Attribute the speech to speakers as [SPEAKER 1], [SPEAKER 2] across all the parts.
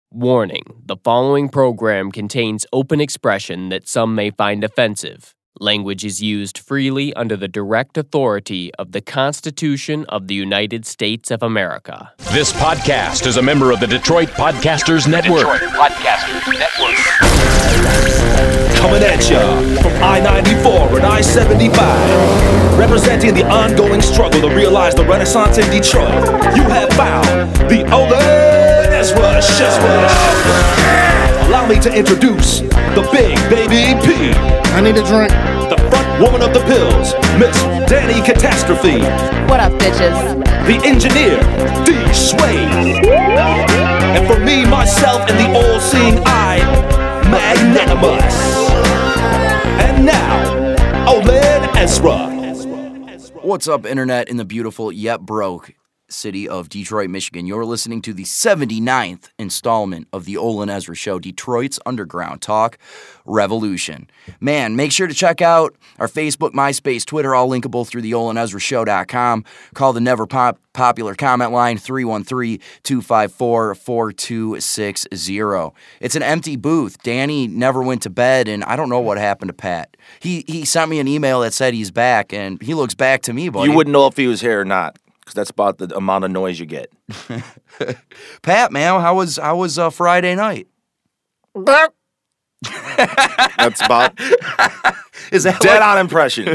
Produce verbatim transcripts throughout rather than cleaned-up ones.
[SPEAKER 1] Warning, the following program contains open expression that some may find offensive. Language is used freely under the direct authority of the Constitution of the United States of America.
[SPEAKER 2] This podcast is a member of the Detroit Podcasters Network.
[SPEAKER 3] Detroit Podcasters Network.
[SPEAKER 4] Coming at ya from I ninety-four and I seventy-five. Representing the ongoing struggle to realize the Renaissance in Detroit. You have found the Olin Ezra Show. Allow me to introduce the Big Baby P.
[SPEAKER 5] I need a drink.
[SPEAKER 4] The front woman of the pills, Miss Danny Catastrophe.
[SPEAKER 6] What up, bitches?
[SPEAKER 4] The engineer, D. Swade. And for me, myself, and the all-seeing eye, Magnanimous. And now, Olin Ezra.
[SPEAKER 7] What's up, Internet, in the beautiful yet broke city of Detroit, Michigan? You're listening to the seventy-ninth installment of the Olin Ezra Show, Detroit's Underground Talk Revolution. Man, make sure to check out our Facebook, MySpace, Twitter, all linkable through the olin ezra show dot com. Call the never pop popular comment line, three one three, two five four, four two six zero. It's an empty booth. Danny never went to bed, and I don't know what happened to Pat. He he sent me an email that said he's back, and he looks back to me, buddy.
[SPEAKER 8] You wouldn't know if he was here or not. Because that's about the amount of noise you get.
[SPEAKER 7] Pat, man, how was how was uh, Friday night?
[SPEAKER 8] That's about
[SPEAKER 7] Is that
[SPEAKER 8] dead
[SPEAKER 7] what,
[SPEAKER 8] on impression.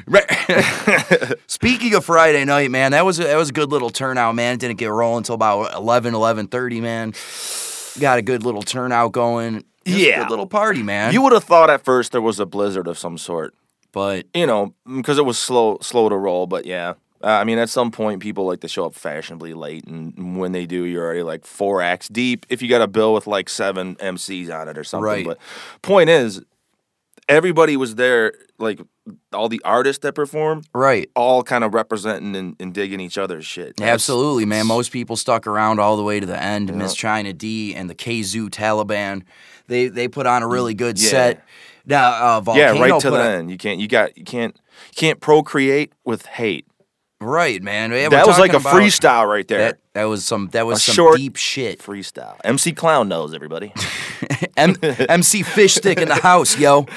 [SPEAKER 7] Speaking of Friday night, man, that was a, that was a good little turnout, man. It didn't get rolling until about eleven, eleven thirty, man. Got a good little turnout going. Just
[SPEAKER 8] Yeah.
[SPEAKER 7] a good little party, man.
[SPEAKER 8] You would have thought at first there was a blizzard of some sort.
[SPEAKER 7] but
[SPEAKER 8] You know, because it was slow slow to roll, but yeah. Uh, I mean, at some point, people like to show up fashionably late, and when they do, you're already like four acts deep if you got a bill with like seven M Cs on it or something.
[SPEAKER 7] Right.
[SPEAKER 8] But point is, everybody was there, like all the artists that perform,
[SPEAKER 7] right.
[SPEAKER 8] all kind of representing and, and digging each other's shit. That's-
[SPEAKER 7] Absolutely, man. Most people stuck around all the way to the end.
[SPEAKER 8] Yeah.
[SPEAKER 7] Miss China D and the K-Zoo Taliban, they they put on a really good
[SPEAKER 8] Yeah.
[SPEAKER 7] set. Now, uh, Volcano
[SPEAKER 8] Yeah, right to
[SPEAKER 7] put
[SPEAKER 8] the
[SPEAKER 7] on-
[SPEAKER 8] end. You can't. You got. You can't. You can't procreate with hate.
[SPEAKER 7] Right, man. Yeah, we're
[SPEAKER 8] that was like a
[SPEAKER 7] talking about-
[SPEAKER 8] freestyle right there.
[SPEAKER 7] That that was some that was
[SPEAKER 8] A
[SPEAKER 7] some
[SPEAKER 8] short
[SPEAKER 7] deep shit.
[SPEAKER 8] freestyle. M C Clown knows everybody.
[SPEAKER 7] M- MC Fish Stick in the house, yo.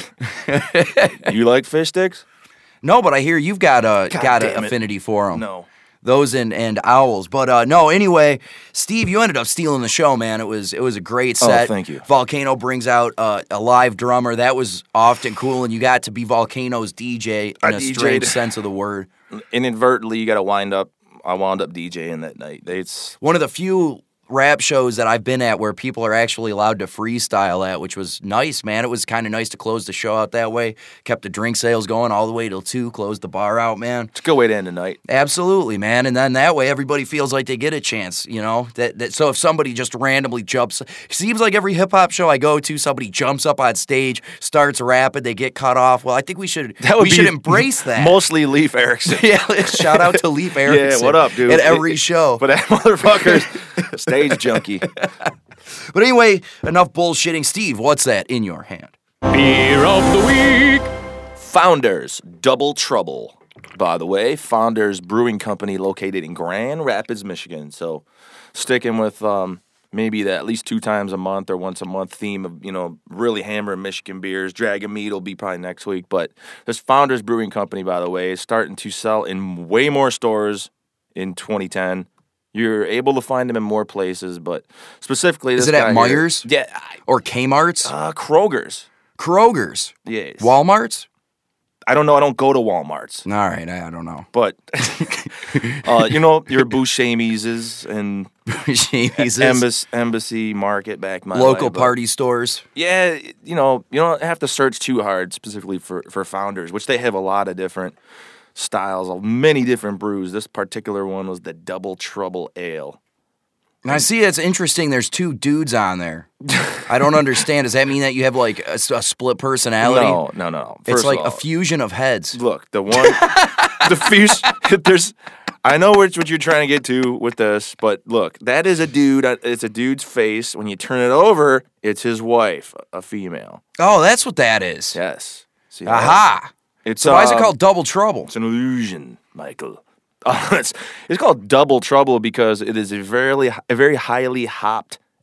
[SPEAKER 8] You like fish sticks?
[SPEAKER 7] No, but I hear you've got a
[SPEAKER 8] God
[SPEAKER 7] got
[SPEAKER 8] damn
[SPEAKER 7] an
[SPEAKER 8] it.
[SPEAKER 7] affinity for them.
[SPEAKER 8] No.
[SPEAKER 7] Those and, and owls. But uh, no, anyway, Steve, you ended up stealing the show, man. It was it was a great
[SPEAKER 8] Oh,
[SPEAKER 7] set.
[SPEAKER 8] thank you.
[SPEAKER 7] Volcano brings out uh, a live drummer. That was often cool, and you got to be Volcano's D J in
[SPEAKER 8] I
[SPEAKER 7] a
[SPEAKER 8] D J'd.
[SPEAKER 7] strange sense of the word.
[SPEAKER 8] Inadvertently, you got to wind up. I wound up DJing that night. It's
[SPEAKER 7] One of the few rap shows that I've been at where people are actually allowed to freestyle at, which was nice, man. It was kind of nice to close the show out that way. Kept the drink sales going all the way till two, closed the bar out, man.
[SPEAKER 8] it's a good way to end the night.
[SPEAKER 7] Absolutely, man. And then that way everybody feels like they get a chance, you know? That, that so if somebody just randomly jumps, it seems like every hip hop show I go to, somebody jumps up on stage, starts rapping, they get cut off. Well, I think we should
[SPEAKER 8] That would
[SPEAKER 7] we
[SPEAKER 8] be
[SPEAKER 7] should embrace that.
[SPEAKER 8] Mostly Leaf Erickson.
[SPEAKER 7] Yeah, shout out to Leaf Erickson.
[SPEAKER 8] Yeah, what up, dude?
[SPEAKER 7] At every show.
[SPEAKER 8] But that motherfucker's stage junkie.
[SPEAKER 7] But anyway, enough bullshitting. Steve, what's that in your hand?
[SPEAKER 2] Beer of the week.
[SPEAKER 8] Founders Double Trouble. By the way, Founders Brewing Company located in Grand Rapids, Michigan. So sticking with um, maybe the at least two times a month or once a month theme of, you know, really hammering Michigan beers. Dragon Meat will be probably next week. But this Founders Brewing Company, by the way, is starting to sell in way more stores in twenty ten. You're able to find them in more places, but specifically
[SPEAKER 7] Is
[SPEAKER 8] this
[SPEAKER 7] it at
[SPEAKER 8] guy
[SPEAKER 7] Meijer's?
[SPEAKER 8] Here, yeah, I-
[SPEAKER 7] Or Kmart's?
[SPEAKER 8] uh, Kroger's.
[SPEAKER 7] Kroger's?
[SPEAKER 8] Yes.
[SPEAKER 7] Walmart's?
[SPEAKER 8] I don't know. I don't go to Walmart's.
[SPEAKER 7] All right, I, I don't know.
[SPEAKER 8] But, uh, you know, your Buscemises and
[SPEAKER 7] Jamie's
[SPEAKER 8] Embassy, Embassy Market back my
[SPEAKER 7] local
[SPEAKER 8] way, but-
[SPEAKER 7] party stores.
[SPEAKER 8] Yeah, you know, you don't have to search too hard specifically for, for Founders, which they have a lot of different styles of many different brews. This particular one was the Double Trouble Ale.
[SPEAKER 7] And I see it's interesting. There's two dudes on there. I don't understand. Does that mean that you have like a, a split personality?
[SPEAKER 8] No, no, no.
[SPEAKER 7] It's
[SPEAKER 8] First
[SPEAKER 7] like
[SPEAKER 8] of all,
[SPEAKER 7] a fusion of heads.
[SPEAKER 8] Look, the one, the fuse. There's, I know what what you're trying to get to with this, but look, that is a dude. It's a dude's face. When you turn it over, it's his wife, a female.
[SPEAKER 7] Oh, that's what that is.
[SPEAKER 8] Yes. See that?
[SPEAKER 7] Aha.
[SPEAKER 8] It's
[SPEAKER 7] So why is it
[SPEAKER 8] um,
[SPEAKER 7] called Double Trouble?
[SPEAKER 8] It's an illusion, Michael. Uh, it's it's called Double Trouble because it is a very a very highly hopped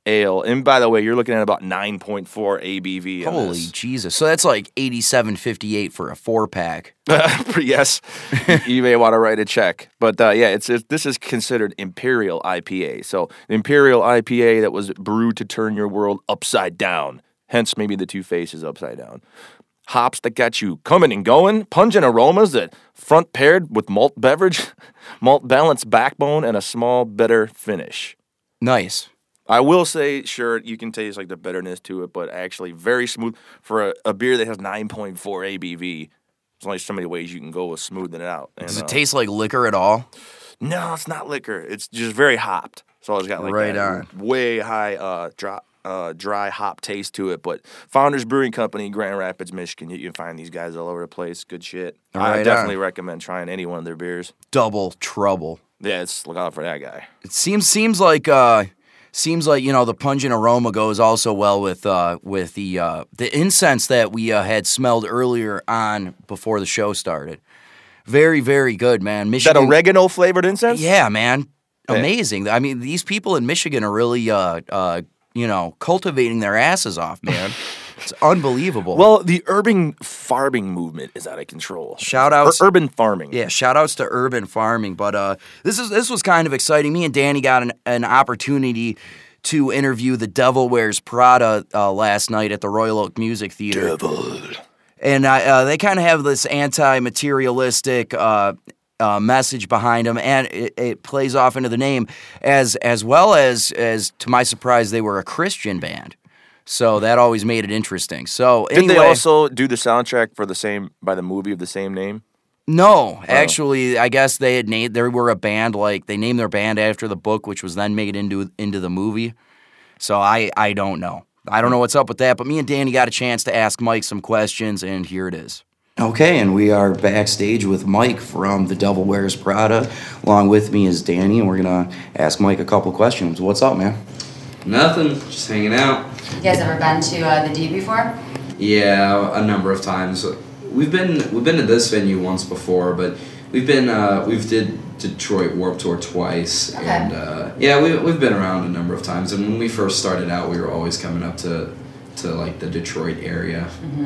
[SPEAKER 8] ale. And by the way, you're looking at about nine point four A B V. on
[SPEAKER 7] Holy
[SPEAKER 8] this.
[SPEAKER 7] Jesus. So that's like eighty-seven fifty-eight for a four-pack.
[SPEAKER 8] Yes, you may want to write a check. But uh, yeah, it's, it's this is considered Imperial I P A. So Imperial I P A that was brewed to turn your world upside down. Hence maybe the two faces upside down. Hops that got you coming and going. Pungent aromas that front paired with malt beverage, malt balanced backbone, and a small bitter finish.
[SPEAKER 7] Nice.
[SPEAKER 8] I will say, sure, you can taste like the bitterness to it, but actually very smooth. For a, a beer that has nine point four A B V, there's only so many ways you can go with smoothing it out. And,
[SPEAKER 7] Does it
[SPEAKER 8] uh,
[SPEAKER 7] taste like liquor at all?
[SPEAKER 8] No, it's not liquor. It's just very hopped. So it's got like
[SPEAKER 7] Right
[SPEAKER 8] that
[SPEAKER 7] on.
[SPEAKER 8] way high uh, dry, uh, dry hop taste to it. But Founders Brewing Company, Grand Rapids, Michigan, you can find these guys all over the place. Good shit. I
[SPEAKER 7] Right
[SPEAKER 8] definitely
[SPEAKER 7] on.
[SPEAKER 8] recommend trying any one of their beers.
[SPEAKER 7] Double trouble.
[SPEAKER 8] Yeah, it's look out for that guy.
[SPEAKER 7] It seems seems like uh seems like you know the pungent aroma goes also well with uh with the uh the incense that we uh, had smelled earlier on before the show started. Very very good, man.
[SPEAKER 8] Is
[SPEAKER 7] Michigan.
[SPEAKER 8] that oregano flavored incense?
[SPEAKER 7] Yeah, man.
[SPEAKER 8] Yeah.
[SPEAKER 7] Amazing. I mean, these people in Michigan are really uh uh you know cultivating their asses off, man. It's unbelievable.
[SPEAKER 8] Well, the urban farming movement is out of control.
[SPEAKER 7] Shout outs-
[SPEAKER 8] Ur- urban farming.
[SPEAKER 7] Yeah, shout outs to urban farming. But uh, this is this was kind of exciting. Me and Danny got an, an opportunity to interview the Devil Wears Prada uh, last night at the Royal Oak Music Theater.
[SPEAKER 8] Devil.
[SPEAKER 7] And uh, uh, they kind of have this anti-materialistic uh, uh, message behind them, and it, it plays off into the name, as as well as, as, to my surprise, they were a Christian band. So that always made it interesting. So
[SPEAKER 8] Did
[SPEAKER 7] anyway,
[SPEAKER 8] they also do the soundtrack for the same by the movie of the same name?
[SPEAKER 7] No, actually, I guess they had named. They were a band like they named their band after the book, which was then made into into the movie. So I I don't know. I don't know what's up with that. But me and Danny got a chance to ask Mike some questions, and here it is. Okay, and we are backstage with Mike from The Devil Wears Prada. Along with me is Danny, and we're gonna ask Mike a couple questions. What's up, man?
[SPEAKER 5] Nothing, just hanging out.
[SPEAKER 6] You guys ever been to uh, the D before?
[SPEAKER 5] Yeah, a number of times. We've been we've been to this venue once before, but we've been uh, we've did Detroit Warped Tour twice,
[SPEAKER 6] Okay.
[SPEAKER 5] and uh, yeah, we we've been around a number of times. And when we first started out, we were always coming up to to like the Detroit area.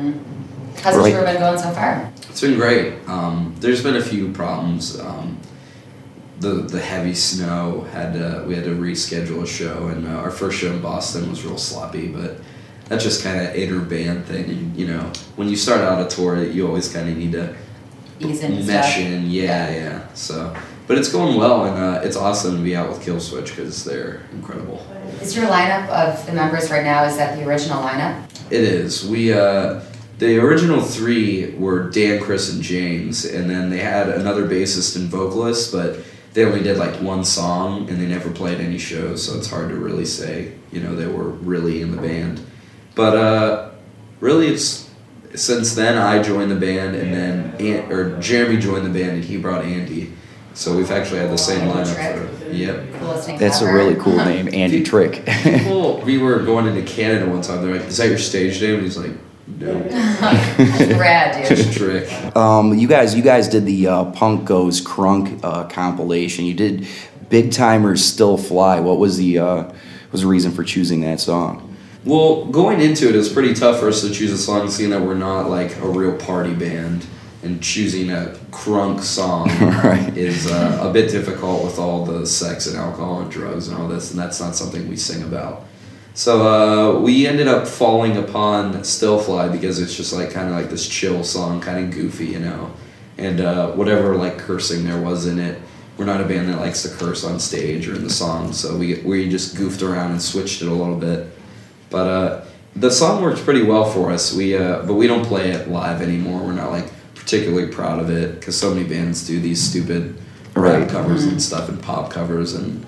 [SPEAKER 6] How's
[SPEAKER 7] Right.
[SPEAKER 6] the tour been going so far?
[SPEAKER 5] It's been great. Um, there's been a few problems. Um, the the heavy snow had to, we had to reschedule a show, and uh, our first show in Boston was real sloppy, but that's just kind of inter band thing. And, you know, when you start out a tour, you always kind of need to
[SPEAKER 6] Ease into
[SPEAKER 5] mesh
[SPEAKER 6] stuff.
[SPEAKER 5] in. Yeah, yeah. So, but it's going well, and uh, it's awesome to be out with Killswitch because they're incredible.
[SPEAKER 6] Is your lineup of the members right now, is that the original lineup?
[SPEAKER 5] It is. We uh, the original three were Dan, Chris, and James, and then they had another bassist and vocalist, but they only did like one song, and they never played any shows, so it's hard to really say, you know, they were really in the band. But uh, really, it's since then I joined the band, and then An- or Jeremy joined the band, and he brought Andy. So we've actually had the same
[SPEAKER 6] Andy
[SPEAKER 5] lineup
[SPEAKER 6] Trick.
[SPEAKER 5] for yep.
[SPEAKER 6] Coolest name
[SPEAKER 7] That's a
[SPEAKER 6] ever.
[SPEAKER 7] really cool name, Andy Trick.
[SPEAKER 5] People, we were going into Canada one time. They're like, "Is that your stage name?" And he's like, "No,
[SPEAKER 6] That's rad, dude.
[SPEAKER 5] just Trick."
[SPEAKER 7] Um, you guys, you guys did the uh, Punk Goes Crunk uh, compilation. You did Big Timers Still Fly. What was the uh, was the reason for choosing that song?
[SPEAKER 5] Well, going into it, it was pretty tough for us to choose a song, seeing that we're not like a real party band, and choosing a crunk song
[SPEAKER 7] Right.
[SPEAKER 5] is uh, a bit difficult with all the sex and alcohol and drugs and all this, and that's not something we sing about. So uh, we ended up falling upon Still Fly because it's just like kind of like this chill song, kind of goofy, you know, and uh, whatever like cursing there was in it. We're not a band that likes to curse on stage or in the song, so we we just goofed around and switched it a little bit. But uh, the song works pretty well for us. We uh, but we don't play it live anymore. We're not like particularly proud of it because so many bands do these stupid rap
[SPEAKER 7] Right.
[SPEAKER 5] covers and stuff and pop covers, and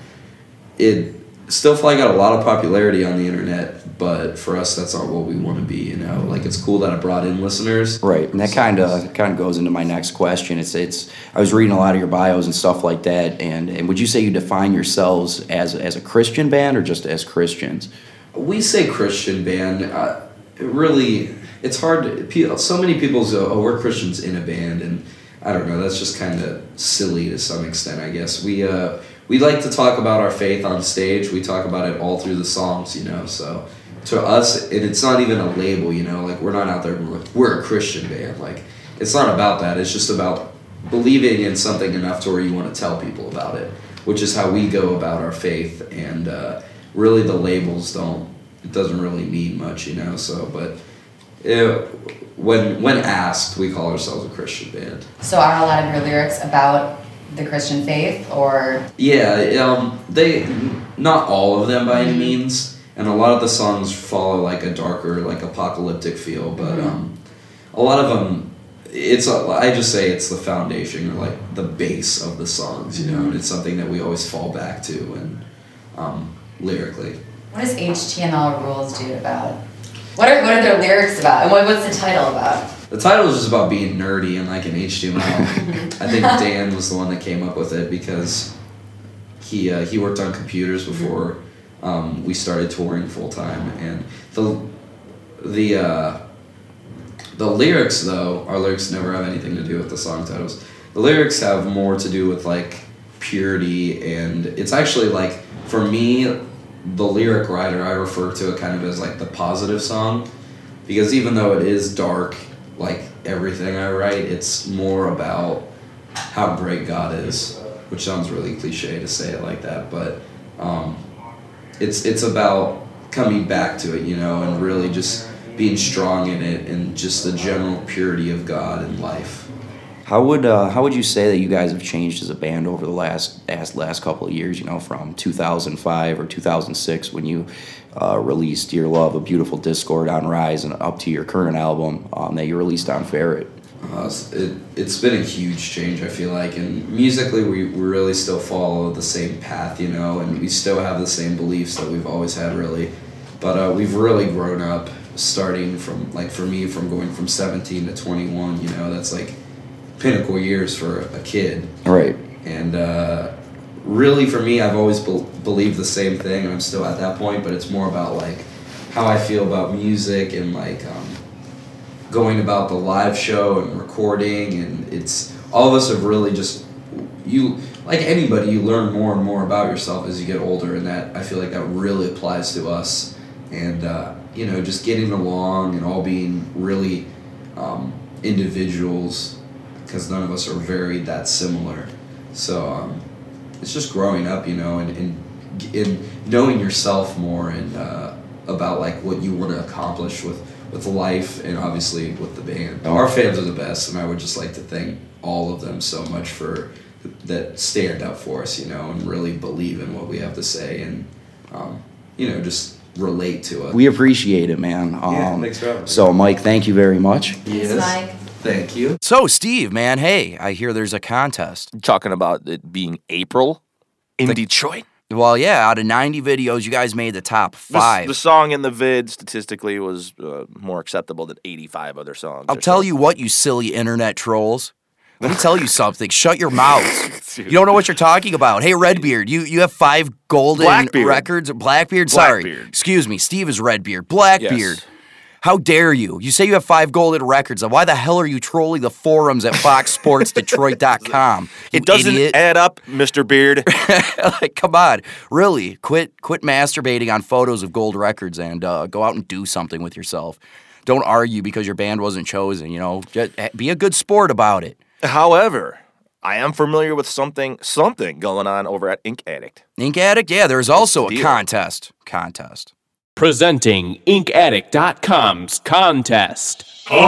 [SPEAKER 5] it Still Fly got a lot of popularity on the internet. But for us, that's not what we want to be. You know, like it's cool that it brought in listeners.
[SPEAKER 7] Right, and that kind of kind of goes into my next question. It's it's I was reading a lot of your bios and stuff like that, and, and would you say you define yourselves as as a Christian band or just as Christians?
[SPEAKER 5] We say Christian band. Uh, it really, it's hard. To, pe- so many people say, "Oh, we're Christians in a band," and I don't know. That's just kind of silly to some extent, I guess. We uh, we like to talk about our faith on stage. We talk about it all through the songs, you know. So to us, it, it's not even a label, you know. Like we're not out there. We're, like, we're a Christian band. Like it's not about that. It's just about believing in something enough to where you want to tell people about it, which is how we go about our faith. And uh, really, the labels don't. It doesn't really mean much, you know. So, but it, when when asked, we call ourselves a Christian band.
[SPEAKER 6] So are a lot of your lyrics about the Christian faith, or?
[SPEAKER 5] Yeah, um, they not all of them by any means, and a lot of the songs follow like a darker, like apocalyptic feel. But um, a lot of them, it's a, I just say it's the foundation or like the base of the songs, you know. And it's something that we always fall back to, and um, lyrically.
[SPEAKER 6] What does H T M L Rules do about? What are what are their lyrics about, and what, what's the title about?
[SPEAKER 5] The title is just about being nerdy and like an H T M L. I think Dan was the one that came up with it because he uh, he worked on computers before um, we started touring full time, and the the uh, the lyrics though our lyrics never have anything to do with the song titles. The lyrics have more to do with like purity, and it's actually like for me the lyric writer I refer to it kind of as like the positive song, because even though it is dark. Like everything I write, it's more about how great God is, which sounds really cliche to say it like that, but um, it's it's about coming back to it, you know, and really just being strong in it and just the general purity of God in life.
[SPEAKER 7] How would uh, how would you say that you guys have changed as a band over the last last, last couple of years? You know, from two thousand five or two thousand six when you uh, released Dear Love, A Beautiful Discord on Rise, and up to your current album um, that you released on Ferret.
[SPEAKER 5] Uh, it it's been a huge change, I feel like, and musically we, we really still follow the same path, you know, and we still have the same beliefs that we've always had, really. But uh, we've really grown up, starting from like for me from going from seventeen to twenty-one. You know, that's like pinnacle years for a kid.
[SPEAKER 7] Right.
[SPEAKER 5] And uh, really for me, I've always be- believed the same thing, and I'm still at that point, but it's more about like how I feel about music and like um, going about the live show and recording, and it's all of us have really just you like anybody you learn more and more about yourself as you get older, and that I feel like that really applies to us. And uh, you know, just getting along and all being really um, individuals, because none of us are very that similar. So um, it's just growing up, you know, and, and, and knowing yourself more, and uh, about like what you want to accomplish with, with life, and obviously with the band. Our fans are the best, and I would just like to thank all of them so much for that stand up for us, you know, and really believe in what we have to say, and um, you know, just relate to it.
[SPEAKER 7] We appreciate it, man. Um,
[SPEAKER 5] yeah, thanks for having me.
[SPEAKER 7] So, Mike, thank you very much.
[SPEAKER 6] Thanks,
[SPEAKER 5] Yes.
[SPEAKER 6] Mike.
[SPEAKER 5] Thank you.
[SPEAKER 7] So, Steve, man, hey, I hear there's a contest.
[SPEAKER 8] Talking about it being April in
[SPEAKER 7] The-
[SPEAKER 8] Detroit.
[SPEAKER 7] Well, yeah, out of ninety videos, you guys made the top
[SPEAKER 8] The,
[SPEAKER 7] five.
[SPEAKER 8] the song in the vid statistically was uh, more acceptable than eighty-five other songs.
[SPEAKER 7] I'll
[SPEAKER 8] or
[SPEAKER 7] tell
[SPEAKER 8] so.
[SPEAKER 7] you what, you silly internet trolls. Let me tell you something. Shut your mouths. You don't know what you're talking about. Hey, Redbeard, you, you have five golden
[SPEAKER 8] Blackbeard.
[SPEAKER 7] records. Blackbeard, sorry.
[SPEAKER 8] Blackbeard.
[SPEAKER 7] Excuse me. Steve is Redbeard. Blackbeard.
[SPEAKER 8] Yes.
[SPEAKER 7] How dare you? You say you have five golden records. Why the hell are you trolling the forums at fox sports detroit dot com?
[SPEAKER 8] It doesn't
[SPEAKER 7] idiot.
[SPEAKER 8] add up, Mister Beard.
[SPEAKER 7] Like, come on. Really, quit quit masturbating on photos of gold records and uh, go out and do something with yourself. Don't argue because your band wasn't chosen, you know. Just be a good sport about it.
[SPEAKER 8] However, I am familiar with something something going on over at Ink Addict.
[SPEAKER 7] Ink Addict? Yeah, there's also a
[SPEAKER 8] deal.
[SPEAKER 7] contest. Contest.
[SPEAKER 1] Presenting ink addict dot com's contest.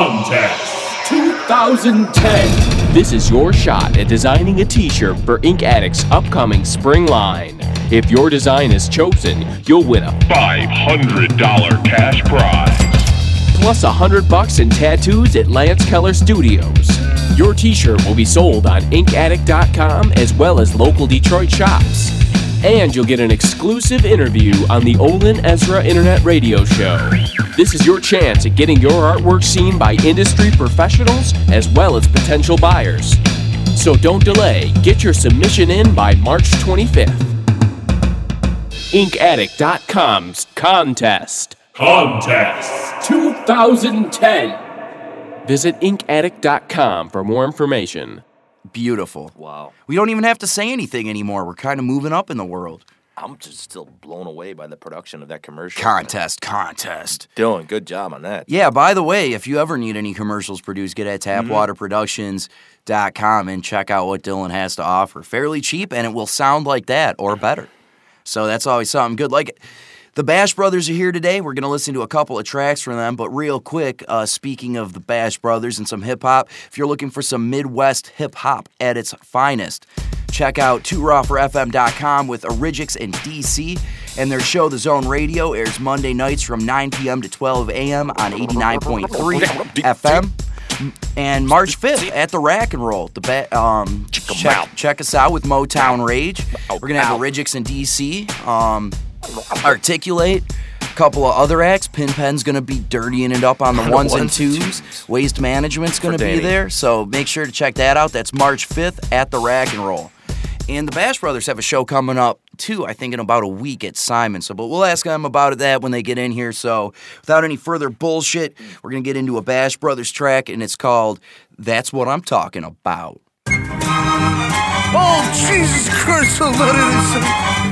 [SPEAKER 2] Contest.
[SPEAKER 1] two thousand ten. This is your shot at designing a t-shirt for Ink Addict's upcoming spring line. If your design is chosen, you'll win a
[SPEAKER 2] five hundred dollars cash prize.
[SPEAKER 1] plus a hundred bucks in tattoos at Lance Keller Studios. Your t-shirt will be sold on ink addict dot com as well as local Detroit shops. And you'll get an exclusive interview on the Olin Ezra Internet Radio Show. This is your chance at getting your artwork seen by industry professionals as well as potential buyers. So don't delay. Get your submission in by March twenty-fifth. ink addict dot com's contest.
[SPEAKER 2] Contest.
[SPEAKER 1] two thousand ten. Visit ink addict dot com for more information.
[SPEAKER 7] Beautiful.
[SPEAKER 8] Wow.
[SPEAKER 7] We don't even have to say anything anymore. We're kind of moving up in the world.
[SPEAKER 8] I'm just still blown away by the production of that commercial.
[SPEAKER 7] Contest, contest.
[SPEAKER 8] Dylan, good job on that.
[SPEAKER 7] Yeah, by the way, if you ever need any commercials produced, get at tapwater productions dot com and check out what Dylan has to offer. Fairly cheap, and it will sound like that or better. So that's always something good. Like, the Bash Brothers are here today. We're going to listen to a couple of tracks from them, but real quick, uh, speaking of the Bash Brothers and some hip-hop, if you're looking for some Midwest hip-hop at its finest, check out two raw for f m dot com with Origix and D C, and their show, The Zone Radio, airs Monday nights from nine p.m. to twelve a.m. on eighty-nine point three F M. And March fifth at the Rack and Roll. The ba- um, check, check us out with Motown Rage. We're going to have Origix and D C, um, Articulate, a couple of other acts. Pinpen's going to be dirtying it up on the ones and twos. Waste Management's going to be there, so make sure to check that out. That's March fifth at the Rack and Roll. And the Bash Brothers have a show coming up, too, I think in about a week at Simon. So, but we'll ask them about that when they get in here. So without any further bullshit, we're going to get into a Bash Brothers track, and it's called That's What I'm Talking About.
[SPEAKER 9] Oh, Jesus Christ, so let it is.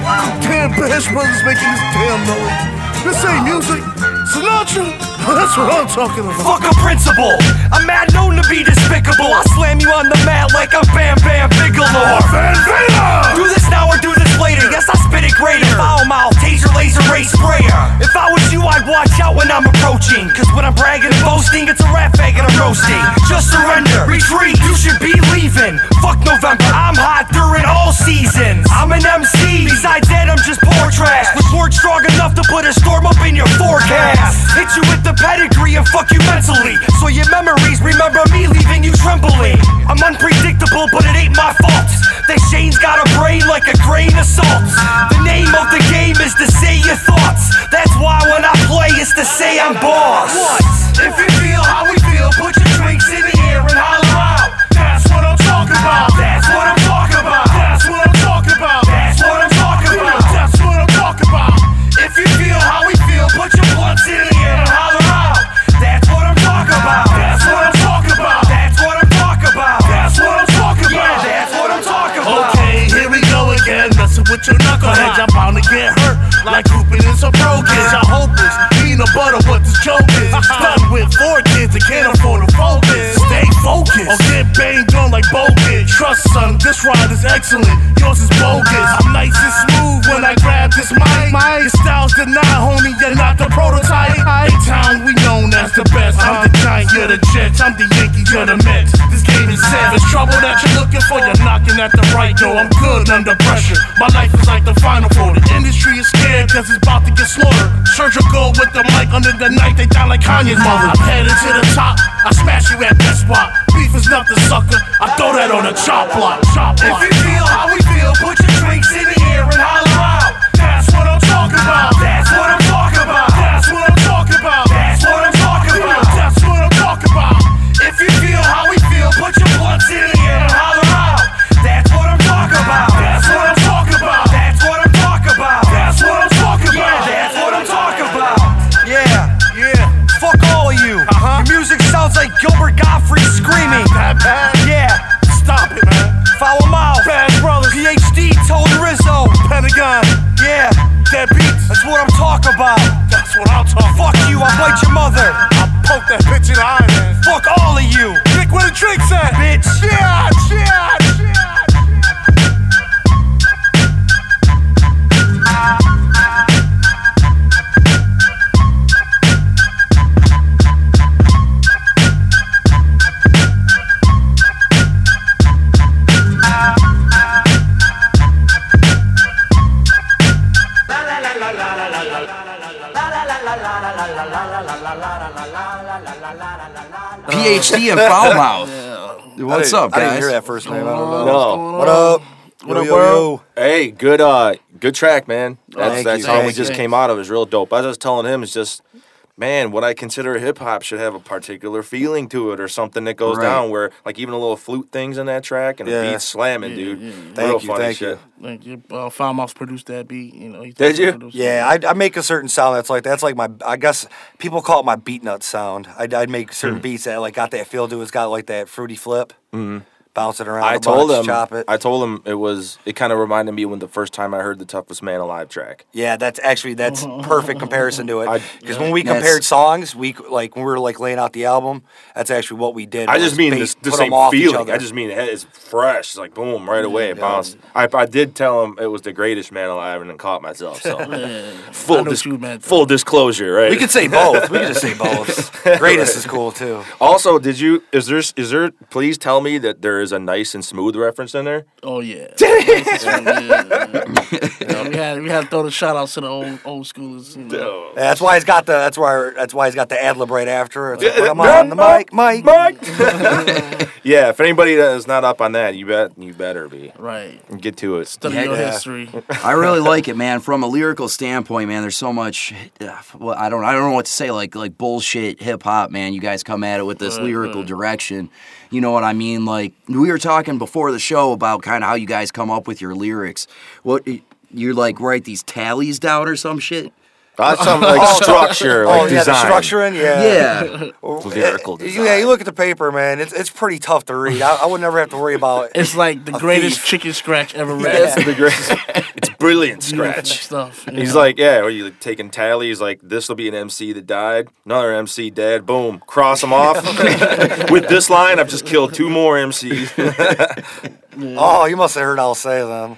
[SPEAKER 9] Damn Bash Brothers making this damn noise. This ain't music. Sinatra, that's what I'm talking about.
[SPEAKER 10] Fuck a principle. I'm mad known to be despicable. I slam you on the mat like I'm Bam Bam Bigelow.
[SPEAKER 9] Van Vader!
[SPEAKER 10] Do this now or do this later. Yes, I spit it greater. Foul mouth, taser, laser, ray sprayer. If I was you, I'd watch out when I'm approaching. Cause when I'm bragging and boasting, it's a rap faggot I'm roasting. Just surrender, retreat, you should be leaving. Fuck November, I'm hot during all seasons. I'm an M C, besides that I'm just poor trash. With words strong enough to put a storm up in your forecast. Hit you with the pedigree and fuck you mentally. So your memories remember me leaving you trembling. I'm unpredictable, but it ain't my fault. That Shane's got a brain like a grain of salt. The name of the game is to say your thoughts. That's why when I play, it's to say I'm boss. What? If you feel how we feel, put your drinks in the air and holler out.
[SPEAKER 9] That's what I'm talking about.
[SPEAKER 10] That's what I'm talking about.
[SPEAKER 9] That's what I'm talking about.
[SPEAKER 10] That's what I'm talking about.
[SPEAKER 9] That's what I'm talking about.
[SPEAKER 10] If you feel how we feel, put your blunts in the air and holler out. That's what I'm talking about.
[SPEAKER 9] That's what I'm talking about.
[SPEAKER 10] That's what I'm talking about.
[SPEAKER 9] That's what I'm talking about.
[SPEAKER 10] Yeah, that's what I'm talking about.
[SPEAKER 9] Okay, here we go again. Messing with your knuckleheads, I'm bound to get hurt. Like hooping in some pro kids. I hope this peanut butter what this joke is. Stunned with four kids and can't afford to focus. Stay focused or get banged on like bogus. Trust son, this ride is excellent. Yours is bogus. I'm nice and smooth when I grab this mic. Your style's denied, homie. You're not the prototype. A-Town, we known as the best. I'm the giant, you're the Jets. I'm the Yankee, you're the Mets. This game is set. There's trouble that you're looking for. You're knocking at the right door. I'm good under pressure. My life is like the final four. The industry is scared cause it's about to get slaughtered. Surgical with the mic under the knife. They down like Kanye's mother. I'm headed to the top. I smash you at Best Spot. Beef is nothing, sucker. I throw that on a chop block. Chop block.
[SPEAKER 10] If you feel how we feel, put your drinks in the air and holler out.
[SPEAKER 9] That's what I'm talking about.
[SPEAKER 10] That's what I'm talking about.
[SPEAKER 9] That's what I'm talking about.
[SPEAKER 10] That's what I'm talking about.
[SPEAKER 9] That's what I'm talking about.
[SPEAKER 10] If you feel how we feel, put your blunts in the air and holler out. That's what I'm talking about.
[SPEAKER 9] That's what I'm talking about.
[SPEAKER 10] That's what I'm talking about.
[SPEAKER 9] That's what I'm talking about.
[SPEAKER 10] Yeah, that's what I'm talking about.
[SPEAKER 9] Yeah, yeah.
[SPEAKER 10] Fuck all of you.
[SPEAKER 9] Uh-huh.
[SPEAKER 10] Your music sounds like Gilbert Gottfried screaming.
[SPEAKER 9] That bad?
[SPEAKER 10] Yeah.
[SPEAKER 9] Stop it, man.
[SPEAKER 10] Foul mouth.
[SPEAKER 9] Bad Brothers.
[SPEAKER 10] P H D, Tone Rizzo.
[SPEAKER 9] Pentagon.
[SPEAKER 10] Yeah.
[SPEAKER 9] Dead beats.
[SPEAKER 10] That's what I'm talking about.
[SPEAKER 9] That's what I'm talking
[SPEAKER 10] Fuck
[SPEAKER 9] about.
[SPEAKER 10] you, I'll bite your mother.
[SPEAKER 9] I'll poke that bitch in the eye, man.
[SPEAKER 10] Fuck all of you.
[SPEAKER 9] Nick, where the drinks at?
[SPEAKER 10] Bitch.
[SPEAKER 9] Yeah, yeah, yeah.
[SPEAKER 7] P H D and Foul Mouth. What's up, guys?
[SPEAKER 11] I didn't hear that first name. I don't know.
[SPEAKER 8] No.
[SPEAKER 11] What up?
[SPEAKER 8] What up, bro? Hey, good uh good track, man. That's
[SPEAKER 11] Thank
[SPEAKER 8] that's
[SPEAKER 11] you,
[SPEAKER 8] how we
[SPEAKER 11] thank
[SPEAKER 8] just
[SPEAKER 11] you.
[SPEAKER 8] came out of. Is real dope. I was just telling him, it's just, man, what I consider hip hop should have a particular feeling to it, or something that goes
[SPEAKER 7] Right.
[SPEAKER 8] down where, like, even a little flute things in that track and
[SPEAKER 11] Yeah.
[SPEAKER 8] the beat slamming,
[SPEAKER 12] Yeah,
[SPEAKER 8] dude.
[SPEAKER 12] yeah.
[SPEAKER 8] Real
[SPEAKER 11] Thank you,
[SPEAKER 8] funny
[SPEAKER 11] thank
[SPEAKER 8] shit.
[SPEAKER 11] you.
[SPEAKER 12] Like your uh, Foul Mouth produced that beat, you know. He
[SPEAKER 8] Did you?
[SPEAKER 12] produced
[SPEAKER 11] Yeah, I, I make a certain sound that's like that's like my. I guess people call it my beat nut sound. I'd, I'd make certain beats that like got that feel to it. It's got like that fruity flip.
[SPEAKER 8] Mm-hmm.
[SPEAKER 11] bounce it around.
[SPEAKER 8] I
[SPEAKER 11] a
[SPEAKER 8] told
[SPEAKER 11] bunch,
[SPEAKER 8] him.
[SPEAKER 11] chop it.
[SPEAKER 8] I told him it was. It kind of reminded me when the first time I heard the Toughest Man Alive track.
[SPEAKER 11] Yeah, that's actually that's perfect comparison to it. Because when we
[SPEAKER 8] That's-
[SPEAKER 11] compared songs, we like when we were like laying out the album, that's actually what we did.
[SPEAKER 8] I
[SPEAKER 11] was
[SPEAKER 8] just mean
[SPEAKER 11] base-
[SPEAKER 8] this, the
[SPEAKER 11] put 'em
[SPEAKER 8] same
[SPEAKER 11] off each
[SPEAKER 8] feeling.
[SPEAKER 11] other.
[SPEAKER 8] I just mean it- it's fresh. It's like boom, right away. It
[SPEAKER 11] Yeah.
[SPEAKER 8] bounced. I, I did tell him it was the greatest man alive, and then caught myself. So
[SPEAKER 12] I
[SPEAKER 8] full
[SPEAKER 12] know
[SPEAKER 8] dis-
[SPEAKER 12] what you meant,
[SPEAKER 8] full disclosure, right?
[SPEAKER 11] We could say both. We could just say both. Greatest is cool too.
[SPEAKER 8] Also, did you? Is there? Is there? Please tell me that there is a nice and smooth reference in there.
[SPEAKER 12] Oh yeah. yeah, yeah. We had we had to throw the shout outs to the old old schoolers. You know.
[SPEAKER 11] Yeah, that's why he's got the. That's why. That's why he's got the ad lib right after. It's like, put him on the mic, Mike.
[SPEAKER 8] Mike. Yeah, if anybody that is not up on that, you bet you better be.
[SPEAKER 12] Right.
[SPEAKER 8] Get to it.
[SPEAKER 12] Study
[SPEAKER 7] Yeah,
[SPEAKER 12] your
[SPEAKER 7] yeah.
[SPEAKER 12] history.
[SPEAKER 7] I really like it, man. From a lyrical standpoint, man, there's so much. Uh, well, I don't, I don't know what to say. Like, like bullshit hip hop, man. You guys come at it with this
[SPEAKER 12] Right,
[SPEAKER 7] lyrical
[SPEAKER 12] right.
[SPEAKER 7] direction. You know what I mean? Like, we were talking before the show about kind of how you guys come up with your lyrics. What you like write these tallies down or some shit?
[SPEAKER 8] That's some like
[SPEAKER 11] Oh,
[SPEAKER 8] structure,
[SPEAKER 11] oh,
[SPEAKER 8] like
[SPEAKER 11] yeah,
[SPEAKER 8] design.
[SPEAKER 11] the structuring, yeah.
[SPEAKER 7] Yeah.
[SPEAKER 8] Lyrical
[SPEAKER 11] Uh,
[SPEAKER 8] design.
[SPEAKER 11] Yeah, you look at the paper, man. It's it's pretty tough to read. I, I would never have to worry about.
[SPEAKER 12] It's like the
[SPEAKER 11] a
[SPEAKER 12] greatest
[SPEAKER 11] thief.
[SPEAKER 12] chicken scratch ever read.
[SPEAKER 8] That's the great. It's brilliant
[SPEAKER 12] Beautiful
[SPEAKER 8] scratch.
[SPEAKER 12] stuff. you
[SPEAKER 8] He's
[SPEAKER 12] know.
[SPEAKER 8] like, yeah, are you like, taking tally? He's like, this will be an M C that died. Another M C dead. Boom. Cross them off. With this line, I've just killed two more M Cs.
[SPEAKER 11] Oh, you must have heard I'll say them.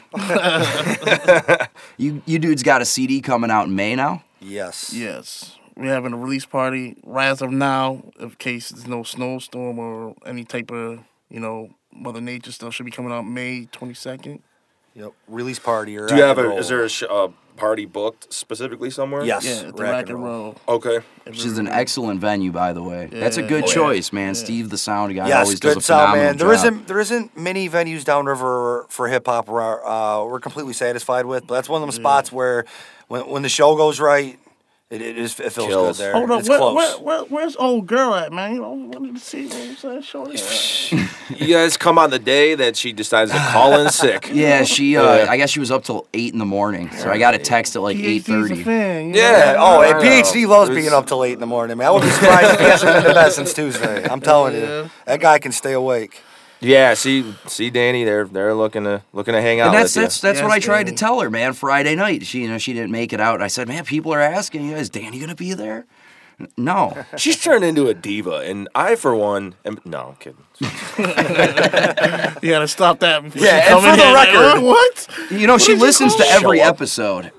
[SPEAKER 7] You you dudes got a C D coming out in May now?
[SPEAKER 11] Yes.
[SPEAKER 12] Yes. We're having a release party right as of now, in case there's no snowstorm or any type of, you know, Mother Nature stuff should be coming out May twenty-second.
[SPEAKER 11] Yep. Release party or
[SPEAKER 8] Do you have
[SPEAKER 11] rock
[SPEAKER 8] a?
[SPEAKER 11] and
[SPEAKER 8] Is there a sh- uh, party booked specifically somewhere?
[SPEAKER 11] Yes.
[SPEAKER 12] Yeah, at the
[SPEAKER 11] Rack
[SPEAKER 12] Rack
[SPEAKER 11] and
[SPEAKER 12] and
[SPEAKER 11] Roll.
[SPEAKER 12] Roll.
[SPEAKER 8] Okay.
[SPEAKER 7] Which is an excellent venue, by the way. That's a
[SPEAKER 12] Yeah.
[SPEAKER 7] good
[SPEAKER 12] Oh, yeah.
[SPEAKER 7] choice, man. Steve, the sound guy,
[SPEAKER 11] Yes,
[SPEAKER 7] always does a
[SPEAKER 11] good sound,
[SPEAKER 7] phenomenal
[SPEAKER 11] man. There
[SPEAKER 7] job.
[SPEAKER 11] isn't there isn't many venues downriver for hip hop we're uh, we're completely satisfied with, but that's one of them spots where when when the show goes right, it it, is, it feels
[SPEAKER 8] Kills.
[SPEAKER 11] good there.
[SPEAKER 12] Hold on,
[SPEAKER 11] it's
[SPEAKER 12] where,
[SPEAKER 11] close.
[SPEAKER 12] where, where, where's old girl at, man? You know, I wanted to see what was that show.
[SPEAKER 8] You guys come on the day that she decides to call in sick.
[SPEAKER 7] Yeah, she. Uh,
[SPEAKER 8] Yeah.
[SPEAKER 7] I guess she was up till eight in the morning, so I got a text at like eight
[SPEAKER 12] PhD's a
[SPEAKER 7] thirty.
[SPEAKER 12] fan, you
[SPEAKER 11] Yeah.
[SPEAKER 12] know?
[SPEAKER 11] Oh,
[SPEAKER 8] I
[SPEAKER 11] and
[SPEAKER 8] know.
[SPEAKER 11] PhD loves
[SPEAKER 8] It's-
[SPEAKER 11] being up till eight in the morning, man. I would be surprised if he hasn't been to bed since Tuesday. I'm telling
[SPEAKER 12] Yeah.
[SPEAKER 11] you, that guy can stay awake.
[SPEAKER 8] Yeah. See, see, Danny, they're they're looking to looking to hang out
[SPEAKER 7] And that's
[SPEAKER 8] with
[SPEAKER 7] that's that's
[SPEAKER 12] Yes,
[SPEAKER 7] what I tried
[SPEAKER 12] Danny.
[SPEAKER 7] to tell her, man. Friday night, she you know she didn't make it out. And I said, man, people are asking you, is Danny gonna be there? N- No.
[SPEAKER 8] you. She's turned into a diva, and I, for one, am no I'm kidding.
[SPEAKER 12] You gotta stop that before
[SPEAKER 11] Yeah,
[SPEAKER 12] she
[SPEAKER 11] and
[SPEAKER 12] come
[SPEAKER 11] for
[SPEAKER 12] in
[SPEAKER 11] the
[SPEAKER 12] here. Like,
[SPEAKER 11] record-
[SPEAKER 12] "Oh, what?
[SPEAKER 7] You know, she
[SPEAKER 12] did you
[SPEAKER 7] listens to
[SPEAKER 12] call?
[SPEAKER 7] every
[SPEAKER 8] Show up.
[SPEAKER 7] episode.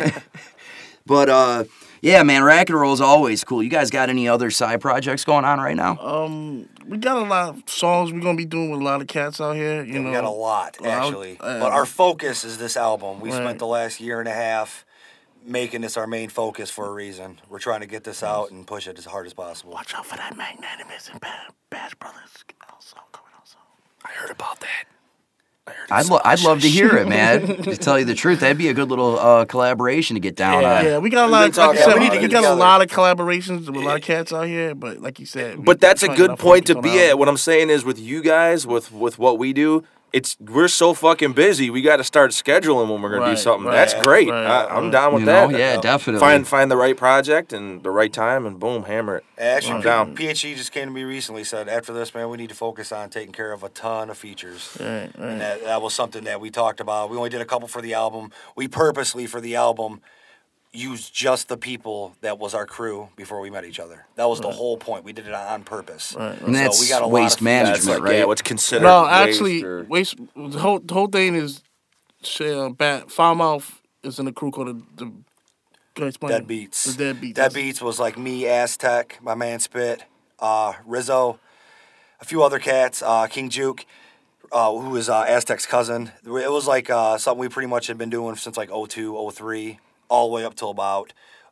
[SPEAKER 7] But uh, yeah, man, Rack and Roll is always cool. You guys got any other side projects going on right now?
[SPEAKER 12] Um, we got a lot of songs we're gonna be doing with a lot of cats out here. You know,
[SPEAKER 11] We got a lot
[SPEAKER 12] Well, I would-
[SPEAKER 11] actually,
[SPEAKER 12] uh,
[SPEAKER 11] but our focus is this album. We
[SPEAKER 12] Right.
[SPEAKER 11] spent the last year and a half making this our main focus for a reason. We're trying to get this out and push it as hard as possible.
[SPEAKER 12] Watch out for that Magnanimous and Bad, Bad Brothers also coming also.
[SPEAKER 8] I heard about that. I heard
[SPEAKER 7] I'd, lo- I'd love to hear it, man. To tell you the truth, that'd be a good little uh, collaboration to get down
[SPEAKER 12] Yeah,
[SPEAKER 7] on.
[SPEAKER 12] yeah, we got a
[SPEAKER 8] We've
[SPEAKER 12] lot.
[SPEAKER 8] been
[SPEAKER 12] Of, like I
[SPEAKER 8] talking
[SPEAKER 12] said,
[SPEAKER 8] about
[SPEAKER 12] we,
[SPEAKER 8] it.
[SPEAKER 12] we got
[SPEAKER 11] Together.
[SPEAKER 12] a lot of collaborations with a lot of cats out here. But like you said, we-
[SPEAKER 8] But that's a
[SPEAKER 12] we're
[SPEAKER 8] good
[SPEAKER 12] trying
[SPEAKER 8] point to
[SPEAKER 12] focus
[SPEAKER 8] be
[SPEAKER 12] on
[SPEAKER 8] at.
[SPEAKER 12] our-
[SPEAKER 8] What I'm saying is, with you guys, with with what we do, it's we're so fucking busy. We got to start scheduling when we're gonna do
[SPEAKER 12] Right,
[SPEAKER 8] something.
[SPEAKER 12] right,
[SPEAKER 8] That's great.
[SPEAKER 12] right,
[SPEAKER 8] I, I'm
[SPEAKER 12] right.
[SPEAKER 8] down with
[SPEAKER 7] You know,
[SPEAKER 8] that.
[SPEAKER 7] yeah, definitely.
[SPEAKER 8] Find find the right project and the right time, and boom, hammer it.
[SPEAKER 11] Actually,
[SPEAKER 8] I'm down.
[SPEAKER 11] PhD just came to me recently. Said after this, man, we need to focus on taking care of a ton of features.
[SPEAKER 12] Right, right.
[SPEAKER 11] And that, that was something that we talked about. We only did a couple for the album. We purposely for the album used just the people that was our crew before we met each other. That was the whole point. We did it on purpose.
[SPEAKER 12] Right,
[SPEAKER 7] And that's
[SPEAKER 11] so we got a
[SPEAKER 7] waste
[SPEAKER 11] lot of
[SPEAKER 7] management,
[SPEAKER 8] That's like
[SPEAKER 7] right?
[SPEAKER 8] yeah, what's considered
[SPEAKER 12] No,
[SPEAKER 8] waste
[SPEAKER 12] actually,
[SPEAKER 8] or-
[SPEAKER 12] waste. The whole, the whole thing is, shit, uh, Bat Foulmouth is in a crew called the, the go explain
[SPEAKER 11] Dead
[SPEAKER 12] it.
[SPEAKER 11] Beats.
[SPEAKER 12] The Dead Beats.
[SPEAKER 11] Dead Beats was like me, Aztec, my man Spit, uh, Rizzo, a few other cats, uh, King Juke, uh, who was uh, Aztec's cousin. It was like uh, something we pretty much had been doing since like oh two, oh three, all the way up till about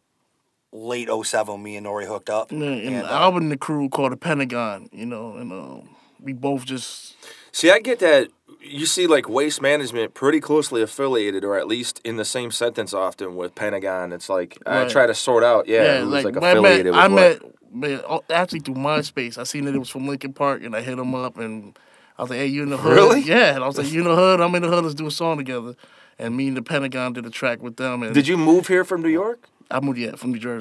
[SPEAKER 11] late oh seven. Me and Nori hooked up.
[SPEAKER 12] Yeah, and
[SPEAKER 11] And,
[SPEAKER 12] the
[SPEAKER 11] uh,
[SPEAKER 12] album, the crew called the Pentagon. You know, and uh, we both just
[SPEAKER 8] See, I get that. You see, like waste management pretty closely affiliated, or at least in the same sentence often with Pentagon. It's like I
[SPEAKER 12] Right.
[SPEAKER 8] try to sort out. Yeah, who's like,
[SPEAKER 12] when I met,
[SPEAKER 8] affiliated with
[SPEAKER 12] I
[SPEAKER 8] what.
[SPEAKER 12] met, man, oh, actually through MySpace. I seen that it was from Lincoln Park, and I hit him up, and I was like, "Hey, you in the hood?"
[SPEAKER 8] Really?
[SPEAKER 12] Yeah, and I was like, "You in the hood? I'm in the hood. Let's do a song together." And me and the Pentagon did a track with them. And
[SPEAKER 8] Did you move here from New York?
[SPEAKER 12] I moved, yeah, from New Jersey.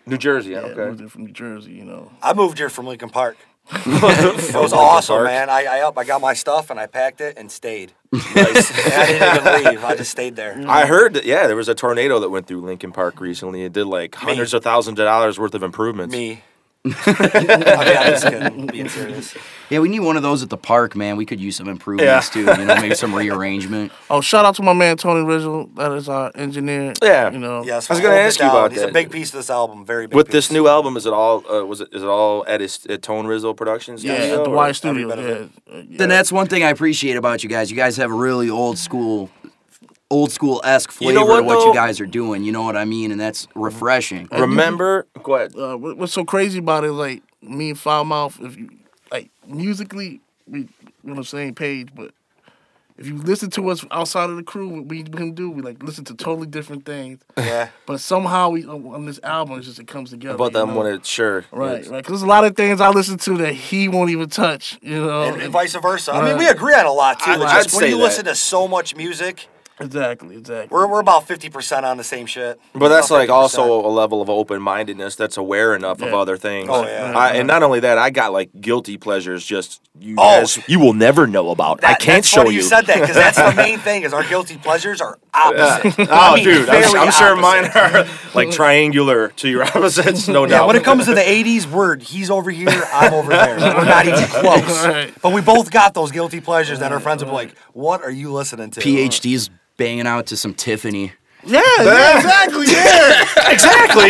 [SPEAKER 8] New Jersey, yeah,
[SPEAKER 12] Yeah,
[SPEAKER 8] okay.
[SPEAKER 12] moved here from New Jersey, you know.
[SPEAKER 11] I moved here from Lincoln Park. It was awesome,
[SPEAKER 8] Park.
[SPEAKER 11] man. I, I up, I got my stuff and I packed it and stayed. Nice. And I didn't even leave. I just stayed there.
[SPEAKER 8] I heard that, yeah, there was a tornado that went through Lincoln Park recently. It did like hundreds of thousands of dollars worth of improvements.
[SPEAKER 11] Me. I mean, I'm just kidding. Being serious.
[SPEAKER 7] Yeah, we need one of those at the park, man. We could use some improvements
[SPEAKER 8] Yeah.
[SPEAKER 7] too. You know, maybe some rearrangement.
[SPEAKER 12] Oh, shout out to my man Tony Rizzo. That is our engineer.
[SPEAKER 8] Yeah.
[SPEAKER 12] You know.
[SPEAKER 11] Yes,
[SPEAKER 8] I was gonna
[SPEAKER 11] holding it
[SPEAKER 8] ask you
[SPEAKER 11] down.
[SPEAKER 8] about
[SPEAKER 11] He's
[SPEAKER 8] that.
[SPEAKER 11] a big piece of this album. Very big
[SPEAKER 8] With
[SPEAKER 11] piece.
[SPEAKER 8] this new album, is it all uh, was it is it all at his at Tone Rizzo Productions?
[SPEAKER 12] Yeah,
[SPEAKER 8] studio,
[SPEAKER 12] at the
[SPEAKER 8] or-
[SPEAKER 12] Y Studio.
[SPEAKER 11] every bit of
[SPEAKER 12] Yeah. yeah.
[SPEAKER 7] Then that's one thing I appreciate about you guys. You guys have a really old school, old school esque flavor
[SPEAKER 8] You know what,
[SPEAKER 7] to what
[SPEAKER 8] though?
[SPEAKER 7] you guys are doing. You know what I mean? And that's refreshing.
[SPEAKER 8] Remember? Go ahead.
[SPEAKER 12] Uh, what- what's so crazy about it, like me and Foulmouth, if you like musically, we we're on the same page, but if you listen to us outside of the crew, what we can do, we like listen to totally different things.
[SPEAKER 11] Yeah.
[SPEAKER 12] But somehow we on on this album, it's just it comes together.
[SPEAKER 8] About
[SPEAKER 12] you
[SPEAKER 8] them
[SPEAKER 12] know?
[SPEAKER 8] when it sure.
[SPEAKER 12] Right,
[SPEAKER 8] It's-
[SPEAKER 12] right. Because there's a lot of things I listen to that he won't even touch. You know,
[SPEAKER 11] And, and vice versa. I mean,
[SPEAKER 12] Right.
[SPEAKER 11] we agree on a lot too.
[SPEAKER 8] I'd-
[SPEAKER 11] It's
[SPEAKER 8] I'd
[SPEAKER 11] just when
[SPEAKER 8] say
[SPEAKER 11] you
[SPEAKER 8] that.
[SPEAKER 11] listen to so much music,
[SPEAKER 12] exactly, exactly.
[SPEAKER 11] we're we're about fifty percent on the same shit.
[SPEAKER 8] But that's
[SPEAKER 11] About
[SPEAKER 8] like
[SPEAKER 11] fifty percent.
[SPEAKER 8] also a level of open mindedness that's aware enough of
[SPEAKER 12] Yeah.
[SPEAKER 8] other things.
[SPEAKER 11] Oh, yeah.
[SPEAKER 8] I, and not only that, I got like guilty pleasures. Just you
[SPEAKER 11] Oh.
[SPEAKER 8] guys, you will never know about. I
[SPEAKER 11] That-
[SPEAKER 8] can't
[SPEAKER 11] that's
[SPEAKER 8] show
[SPEAKER 11] funny
[SPEAKER 8] you.
[SPEAKER 11] you said that because that's the main thing is our guilty pleasures are opposite.
[SPEAKER 8] Oh,
[SPEAKER 11] I mean,
[SPEAKER 8] dude, I'm,
[SPEAKER 11] very
[SPEAKER 8] I'm sure
[SPEAKER 11] opposite.
[SPEAKER 8] mine are like triangular to your opposites. No
[SPEAKER 11] Yeah,
[SPEAKER 8] doubt.
[SPEAKER 11] when it comes to the eighties, we're he's over here, I'm over there. We're not even close.
[SPEAKER 12] Right.
[SPEAKER 11] But we both got those guilty pleasures that our friends will be like, "What are you listening to?"
[SPEAKER 7] PhD's banging out to some Tiffany.
[SPEAKER 12] Yeah, yeah, exactly. Yeah,
[SPEAKER 8] exactly.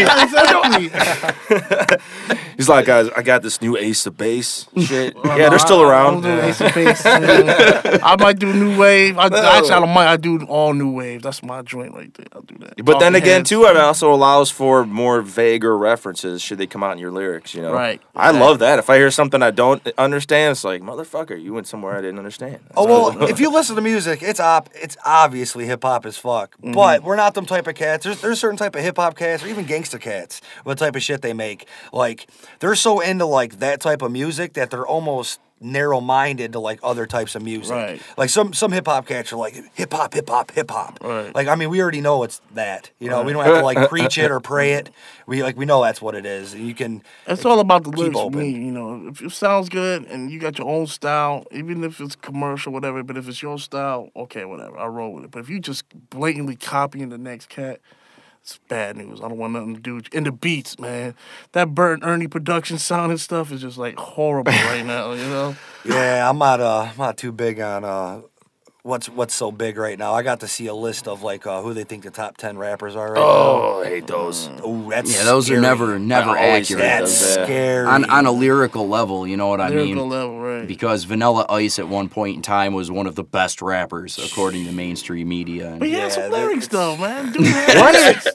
[SPEAKER 12] exactly.
[SPEAKER 8] He's like, guys, I got this new Ace of Base shit.
[SPEAKER 12] Well,
[SPEAKER 8] yeah,
[SPEAKER 12] no,
[SPEAKER 8] they're still
[SPEAKER 12] I-
[SPEAKER 8] around.
[SPEAKER 12] I, don't do Ace of Base, you know. I might do new wave. I, actually, I don't mind. I do all new wave. That's my joint right there. I'll do that.
[SPEAKER 8] But then
[SPEAKER 12] Talking
[SPEAKER 8] again,
[SPEAKER 12] Heads.
[SPEAKER 8] too, it also allows for more vaguer references should they come out in your lyrics, you know?
[SPEAKER 12] Right.
[SPEAKER 8] I love that. If I hear something I don't understand, it's like, motherfucker, you went somewhere I didn't understand.
[SPEAKER 11] Oh well, if you listen to music, it's op, it's obviously hip hop as fuck.
[SPEAKER 8] Mm-hmm.
[SPEAKER 11] But we're not them type of cats. There's there's certain type of hip hop cats or even gangster cats. What type of shit they make? Like they're so into like that type of music that they're almost narrow minded to like other types of music.
[SPEAKER 12] Right.
[SPEAKER 11] Like some some hip hop cats are like hip hop, hip hop, hip hop.
[SPEAKER 12] Right.
[SPEAKER 11] Like I mean, we already know it's that. You know, we don't have to like preach it or pray it. We like we know that's what it is. You can.
[SPEAKER 12] It's all about the
[SPEAKER 11] keep
[SPEAKER 12] lyrics for
[SPEAKER 11] open.
[SPEAKER 12] me, you know. If it sounds good and you got your own style, even if it's commercial, whatever, but if it's your style, okay, whatever, I roll with it. But if you just blatantly copying the next cat, it's bad news. I don't want nothing to do with you. And the beats, man. That Bert and Ernie production sound and stuff is just like horrible right now, you know?
[SPEAKER 11] Yeah, I'm not uh I'm not too big on uh what's what's so big right now. I got to see a list of like uh, who they think the top ten rappers are right
[SPEAKER 8] Oh, I hate those.
[SPEAKER 11] now. Oh, that's
[SPEAKER 7] Yeah, those
[SPEAKER 11] scary.
[SPEAKER 7] are never never
[SPEAKER 8] I always
[SPEAKER 7] accurate.
[SPEAKER 8] hate
[SPEAKER 11] That's
[SPEAKER 8] those, yeah.
[SPEAKER 11] scary.
[SPEAKER 7] on on a lyrical level, you know what I
[SPEAKER 12] Lyrical
[SPEAKER 7] mean?
[SPEAKER 12] level, right.
[SPEAKER 7] Because Vanilla Ice at one point in time was one of the best rappers according to mainstream media. And
[SPEAKER 12] But he had
[SPEAKER 11] Yeah,
[SPEAKER 12] some
[SPEAKER 11] they're-
[SPEAKER 12] lyrics, though, man. Dude had lyrics.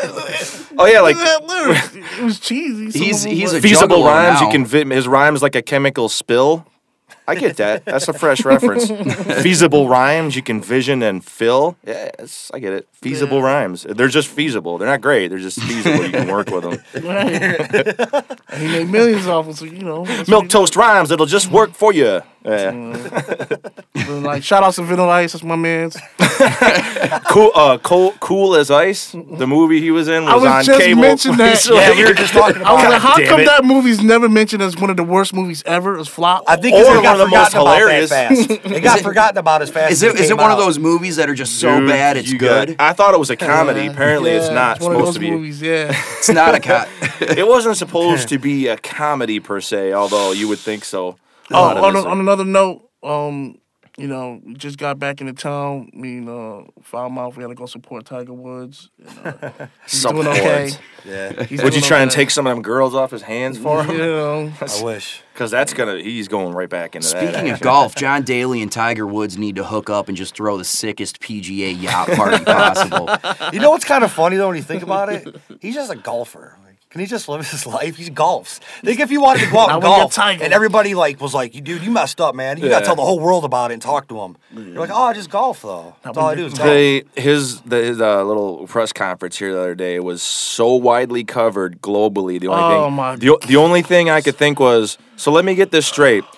[SPEAKER 8] Oh, yeah, like
[SPEAKER 12] Dude had lyrics. It was cheesy. Some
[SPEAKER 7] He's-
[SPEAKER 12] of them
[SPEAKER 7] he's
[SPEAKER 12] were-
[SPEAKER 7] a
[SPEAKER 8] feasible
[SPEAKER 7] juggalo
[SPEAKER 8] rhymes.
[SPEAKER 7] now.
[SPEAKER 8] You can fit his rhymes like a chemical spill. I get that. That's a fresh reference. Feasible rhymes you can vision and fill. Yeah, it's, I get it. Feasible
[SPEAKER 12] Yeah.
[SPEAKER 8] rhymes. They're just feasible. They're not great. They're just feasible. You can work with them.
[SPEAKER 12] Right. And he made millions off it, so, you know. that's what
[SPEAKER 8] Milk
[SPEAKER 12] he-
[SPEAKER 8] toast rhymes. It'll just work for you. Yeah.
[SPEAKER 12] But, like, shout out to Vanilla Ice, that's my man's.
[SPEAKER 8] Cool. Uh, cool. Cool as ice. The movie he was in was,
[SPEAKER 12] I was
[SPEAKER 8] on
[SPEAKER 12] just
[SPEAKER 8] cable.
[SPEAKER 12] mentioning that.
[SPEAKER 8] recently.
[SPEAKER 11] Yeah, we were just talking
[SPEAKER 12] I was
[SPEAKER 11] about
[SPEAKER 12] like,
[SPEAKER 11] it.
[SPEAKER 12] how
[SPEAKER 8] damn
[SPEAKER 12] come
[SPEAKER 8] it.
[SPEAKER 12] that movie's never mentioned as one of the worst movies ever? As flop?
[SPEAKER 11] I think
[SPEAKER 8] Or
[SPEAKER 11] it's
[SPEAKER 8] one
[SPEAKER 11] got
[SPEAKER 8] of the most
[SPEAKER 11] forgotten about
[SPEAKER 8] hilarious.
[SPEAKER 11] that fast. It got forgotten about as fast
[SPEAKER 7] Is
[SPEAKER 11] as
[SPEAKER 7] it is it
[SPEAKER 11] came
[SPEAKER 7] one of
[SPEAKER 11] out.
[SPEAKER 7] those movies that are just so
[SPEAKER 8] Dude,
[SPEAKER 7] bad it's
[SPEAKER 8] you got-
[SPEAKER 7] good?
[SPEAKER 8] I thought it was a comedy.
[SPEAKER 12] Yeah,
[SPEAKER 8] Apparently, it's
[SPEAKER 12] yeah,
[SPEAKER 8] not
[SPEAKER 12] one of
[SPEAKER 8] supposed
[SPEAKER 12] those
[SPEAKER 8] to be.
[SPEAKER 12] movies, yeah.
[SPEAKER 7] It's not a cat.
[SPEAKER 8] It wasn't supposed to be a comedy per se, although you would think so. A
[SPEAKER 12] Oh,
[SPEAKER 8] lot of
[SPEAKER 12] on,
[SPEAKER 8] this-
[SPEAKER 12] a, on another note, um, you know, we just got back into town. Me and uh, Foulmouth, we had to go support Tiger Woods. And, uh, he's doing
[SPEAKER 8] Support.
[SPEAKER 12] okay.
[SPEAKER 11] Yeah,
[SPEAKER 12] He's
[SPEAKER 8] Would you
[SPEAKER 12] doing
[SPEAKER 8] try and
[SPEAKER 12] okay.
[SPEAKER 8] take some of them girls off his hands for
[SPEAKER 12] You
[SPEAKER 8] him?
[SPEAKER 12] know,
[SPEAKER 11] I wish.
[SPEAKER 8] Because that's gonna, he's going right back into that.
[SPEAKER 7] Speaking of
[SPEAKER 8] action.
[SPEAKER 7] golf, John Daly and Tiger Woods need to hook up and just throw the sickest P G A yacht party possible.
[SPEAKER 11] You know what's kind of funny though when you think about it? He's just a golfer. Like, can he just live his life? He golfs. Think if you wanted to go out and
[SPEAKER 12] Not when you're
[SPEAKER 11] golf,
[SPEAKER 12] Tiger.
[SPEAKER 11] and everybody like was like, "Dude, you messed up, man. You got to
[SPEAKER 8] Yeah.
[SPEAKER 11] tell the whole world about it and talk to him." You're like, "Oh, I just golf though. That's all I do is golf."
[SPEAKER 8] They, his the, his uh, little press conference here the other day was so widely covered globally. The only
[SPEAKER 12] Oh,
[SPEAKER 8] thing,
[SPEAKER 12] my-
[SPEAKER 8] the, the only thing I could think was, so let me get this straight.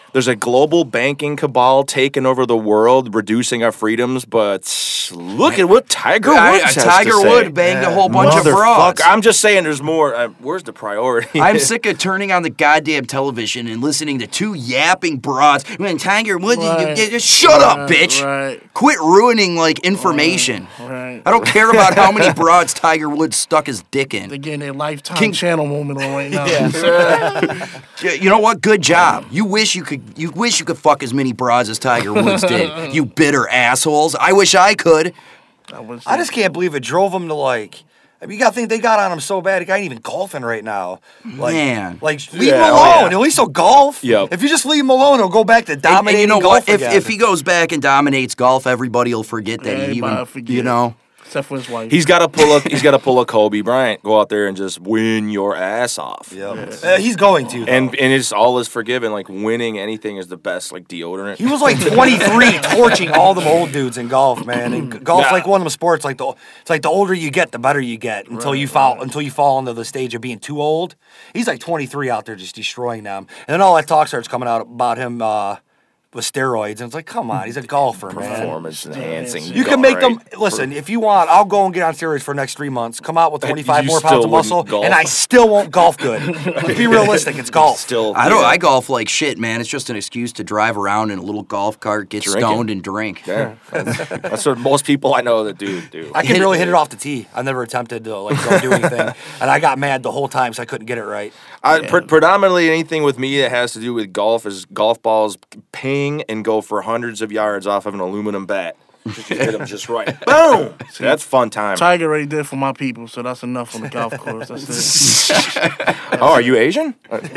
[SPEAKER 8] there's a global banking cabal taking over the world, reducing our freedoms. But look at what Tiger Woods
[SPEAKER 7] I,
[SPEAKER 8] has
[SPEAKER 7] Tiger
[SPEAKER 8] to say.
[SPEAKER 7] Wood banged a whole bunch of
[SPEAKER 8] Motherfucker.
[SPEAKER 7] frauds.
[SPEAKER 8] I'm just saying, there's more. Uh, where's the priority?
[SPEAKER 7] I'm sick of turning on the goddamn television and listening to two yapping broads. When Tiger Woods,
[SPEAKER 12] Right.
[SPEAKER 7] you, you, just shut up,
[SPEAKER 12] Right,
[SPEAKER 7] bitch.
[SPEAKER 12] right.
[SPEAKER 7] Quit ruining like information.
[SPEAKER 12] Right.
[SPEAKER 7] I don't care about how many broads Tiger Woods stuck his dick in.
[SPEAKER 12] They're getting a lifetime
[SPEAKER 7] King-
[SPEAKER 12] channel moment on right now.
[SPEAKER 7] Yeah, you know what? Good job. You wish you could. You wish you could fuck as many broads as Tiger Woods did. You bitter assholes. I wish I could.
[SPEAKER 11] I just can't believe it drove him to like. I mean, you got to think they got on him so bad. The guy ain't even golfing right now. Like,
[SPEAKER 7] Man.
[SPEAKER 11] like leave
[SPEAKER 8] Yeah,
[SPEAKER 11] him
[SPEAKER 8] oh,
[SPEAKER 11] alone.
[SPEAKER 8] yeah.
[SPEAKER 11] At least he'll golf.
[SPEAKER 8] Yep.
[SPEAKER 11] If you just leave him alone, he'll go back to
[SPEAKER 7] And,
[SPEAKER 11] dominating
[SPEAKER 7] and you know
[SPEAKER 11] golf
[SPEAKER 7] what? If,
[SPEAKER 11] again.
[SPEAKER 7] if he goes back and dominates golf, everybody will forget that
[SPEAKER 12] Yeah,
[SPEAKER 7] he
[SPEAKER 12] everybody
[SPEAKER 7] even.
[SPEAKER 12] forget.
[SPEAKER 7] You know.
[SPEAKER 12] Except for his wife.
[SPEAKER 8] He's got to pull up. He's got to pull a Kobe Bryant. Go out there and just win your ass off.
[SPEAKER 11] Yep. Uh, he's going to. though.
[SPEAKER 8] And and it's all is forgiven. Like winning anything is the best. Like deodorant.
[SPEAKER 11] He was like twenty-three, torching all them old dudes in golf, man. And golf's
[SPEAKER 8] Yeah.
[SPEAKER 11] like one of them sports. Like the, it's like the older you get, the better you get. Until you fall, until you fall into the stage of being too old. He's like twenty-three out there, just destroying them. And then all that talk starts coming out about him uh, with steroids, and it's like, come on, he's a golfer, man.
[SPEAKER 8] Performance enhancing.
[SPEAKER 11] You can make them listen. If you want, I'll go and get on steroids for the next three months. Come out with twenty-five
[SPEAKER 8] You
[SPEAKER 11] more
[SPEAKER 8] still
[SPEAKER 11] pounds of
[SPEAKER 8] wouldn't
[SPEAKER 11] muscle,
[SPEAKER 8] golf.
[SPEAKER 11] and I still won't golf good. Let's be realistic. It's golf.
[SPEAKER 8] Still,
[SPEAKER 7] I don't.
[SPEAKER 8] yeah.
[SPEAKER 7] I golf like shit, man. It's just an excuse to drive around in a little golf cart, get
[SPEAKER 8] Drinking.
[SPEAKER 7] stoned, and drink.
[SPEAKER 8] Yeah, that's, that's what most people I know that do do.
[SPEAKER 11] I can really hit it off the tee. I never attempted to like go do anything, and I got mad the whole time, so I couldn't get it right.
[SPEAKER 8] I, pre- predominantly anything with me that has to do with golf is golf balls ping and go for hundreds of yards off of an aluminum bat. Just hit them just right. Boom! That's fun time.
[SPEAKER 12] Tiger already did for my people, so that's enough on the golf course. That's it.
[SPEAKER 8] Oh, are you Asian?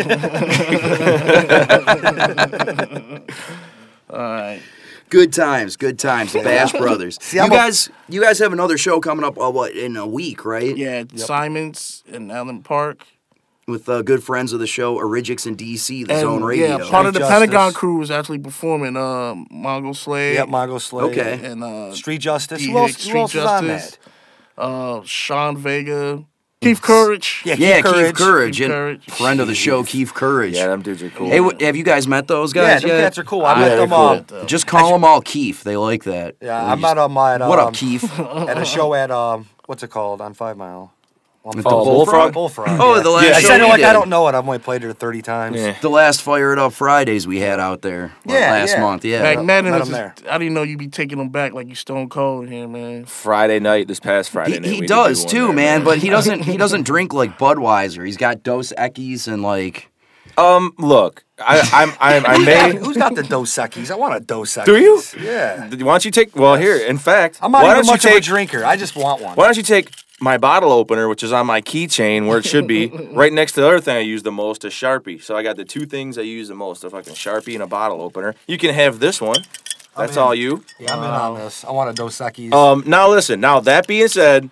[SPEAKER 12] All right.
[SPEAKER 7] Good times, good times. The Bash Brothers.
[SPEAKER 11] See,
[SPEAKER 7] you
[SPEAKER 11] I'm a-
[SPEAKER 7] guys, you guys have another show coming up. Uh, what in a week, right?
[SPEAKER 12] Yeah, Simons in Allen Park.
[SPEAKER 7] With uh, good friends of the show, Origix and D C, the
[SPEAKER 12] And,
[SPEAKER 7] Zone Radio.
[SPEAKER 12] yeah, part of the
[SPEAKER 11] Street
[SPEAKER 12] Pentagon
[SPEAKER 11] Justice.
[SPEAKER 12] crew was actually performing uh, Mongo Slade.
[SPEAKER 11] Yep, Mongo Slade.
[SPEAKER 7] Okay.
[SPEAKER 12] And uh,
[SPEAKER 11] Street Justice.
[SPEAKER 12] D.
[SPEAKER 11] Who else,
[SPEAKER 12] Hicks,
[SPEAKER 11] who else
[SPEAKER 12] Street
[SPEAKER 11] is on
[SPEAKER 12] Justice.
[SPEAKER 11] that?
[SPEAKER 12] uh, Sean Vega, Keith Courage.
[SPEAKER 11] Yeah,
[SPEAKER 7] yeah,
[SPEAKER 11] Keith
[SPEAKER 7] Keith
[SPEAKER 11] Courage.
[SPEAKER 7] Courage,
[SPEAKER 12] Keith
[SPEAKER 7] and
[SPEAKER 12] Courage.
[SPEAKER 7] friend of the show, Keith Courage.
[SPEAKER 8] Yeah, them dudes are cool.
[SPEAKER 7] Hey, w- have you guys met those
[SPEAKER 11] Yeah,
[SPEAKER 7] guys
[SPEAKER 11] them
[SPEAKER 7] yet?
[SPEAKER 11] cats are cool. I
[SPEAKER 12] Ah,
[SPEAKER 11] met
[SPEAKER 12] they're
[SPEAKER 11] them
[SPEAKER 12] cool.
[SPEAKER 11] all.
[SPEAKER 12] Uh,
[SPEAKER 7] Just call them all Keith. They like that.
[SPEAKER 11] Yeah,
[SPEAKER 7] They
[SPEAKER 11] I
[SPEAKER 7] just-
[SPEAKER 11] met them at
[SPEAKER 7] What
[SPEAKER 11] um,
[SPEAKER 7] up, Keith?
[SPEAKER 11] at a show at um, what's it called on Five Mile. On
[SPEAKER 7] With
[SPEAKER 11] Five
[SPEAKER 7] the
[SPEAKER 11] Mile.
[SPEAKER 8] Bullfrog?
[SPEAKER 11] Bullfrog.
[SPEAKER 7] Oh,
[SPEAKER 11] yeah.
[SPEAKER 7] the last
[SPEAKER 11] I
[SPEAKER 7] show
[SPEAKER 11] said it
[SPEAKER 7] we
[SPEAKER 11] like I
[SPEAKER 7] did.
[SPEAKER 11] don't know it. I've only played it thirty times.
[SPEAKER 8] Yeah.
[SPEAKER 7] The last Fire It Up Fridays we had out there uh,
[SPEAKER 11] Yeah,
[SPEAKER 7] last
[SPEAKER 11] yeah.
[SPEAKER 7] month. Yeah.
[SPEAKER 12] Back Madden
[SPEAKER 11] met
[SPEAKER 12] was
[SPEAKER 11] him
[SPEAKER 12] just- I didn't know you'd be taking them back like you Stone Cold here, man.
[SPEAKER 8] Friday night, this past Friday
[SPEAKER 7] He,
[SPEAKER 8] night.
[SPEAKER 7] he
[SPEAKER 8] we
[SPEAKER 7] does
[SPEAKER 8] did do
[SPEAKER 7] too,
[SPEAKER 8] one
[SPEAKER 7] man.
[SPEAKER 8] there.
[SPEAKER 7] But he doesn't. He doesn't drink like Budweiser. He's got Dos Equis and like.
[SPEAKER 8] Um, look, I, I'm, I'm, I may.
[SPEAKER 11] Who's got the Dos Equis? I want a Dos Equis.
[SPEAKER 8] Do you?
[SPEAKER 11] Yeah.
[SPEAKER 8] Why don't you take? Well, here, in fact,
[SPEAKER 11] I'm not
[SPEAKER 8] why
[SPEAKER 11] even
[SPEAKER 8] don't you
[SPEAKER 11] much of a
[SPEAKER 8] take?
[SPEAKER 11] drinker. I just want one.
[SPEAKER 8] Why don't you take my bottle opener, which is on my keychain where it should be, right next to the other thing I use the most, a Sharpie. So I got the two things I use the most, a fucking Sharpie and a bottle opener. You can have this one. That's all you.
[SPEAKER 11] Yeah, I'm in on this. I want a Dos Equis.
[SPEAKER 8] Um, now listen. Now that being said,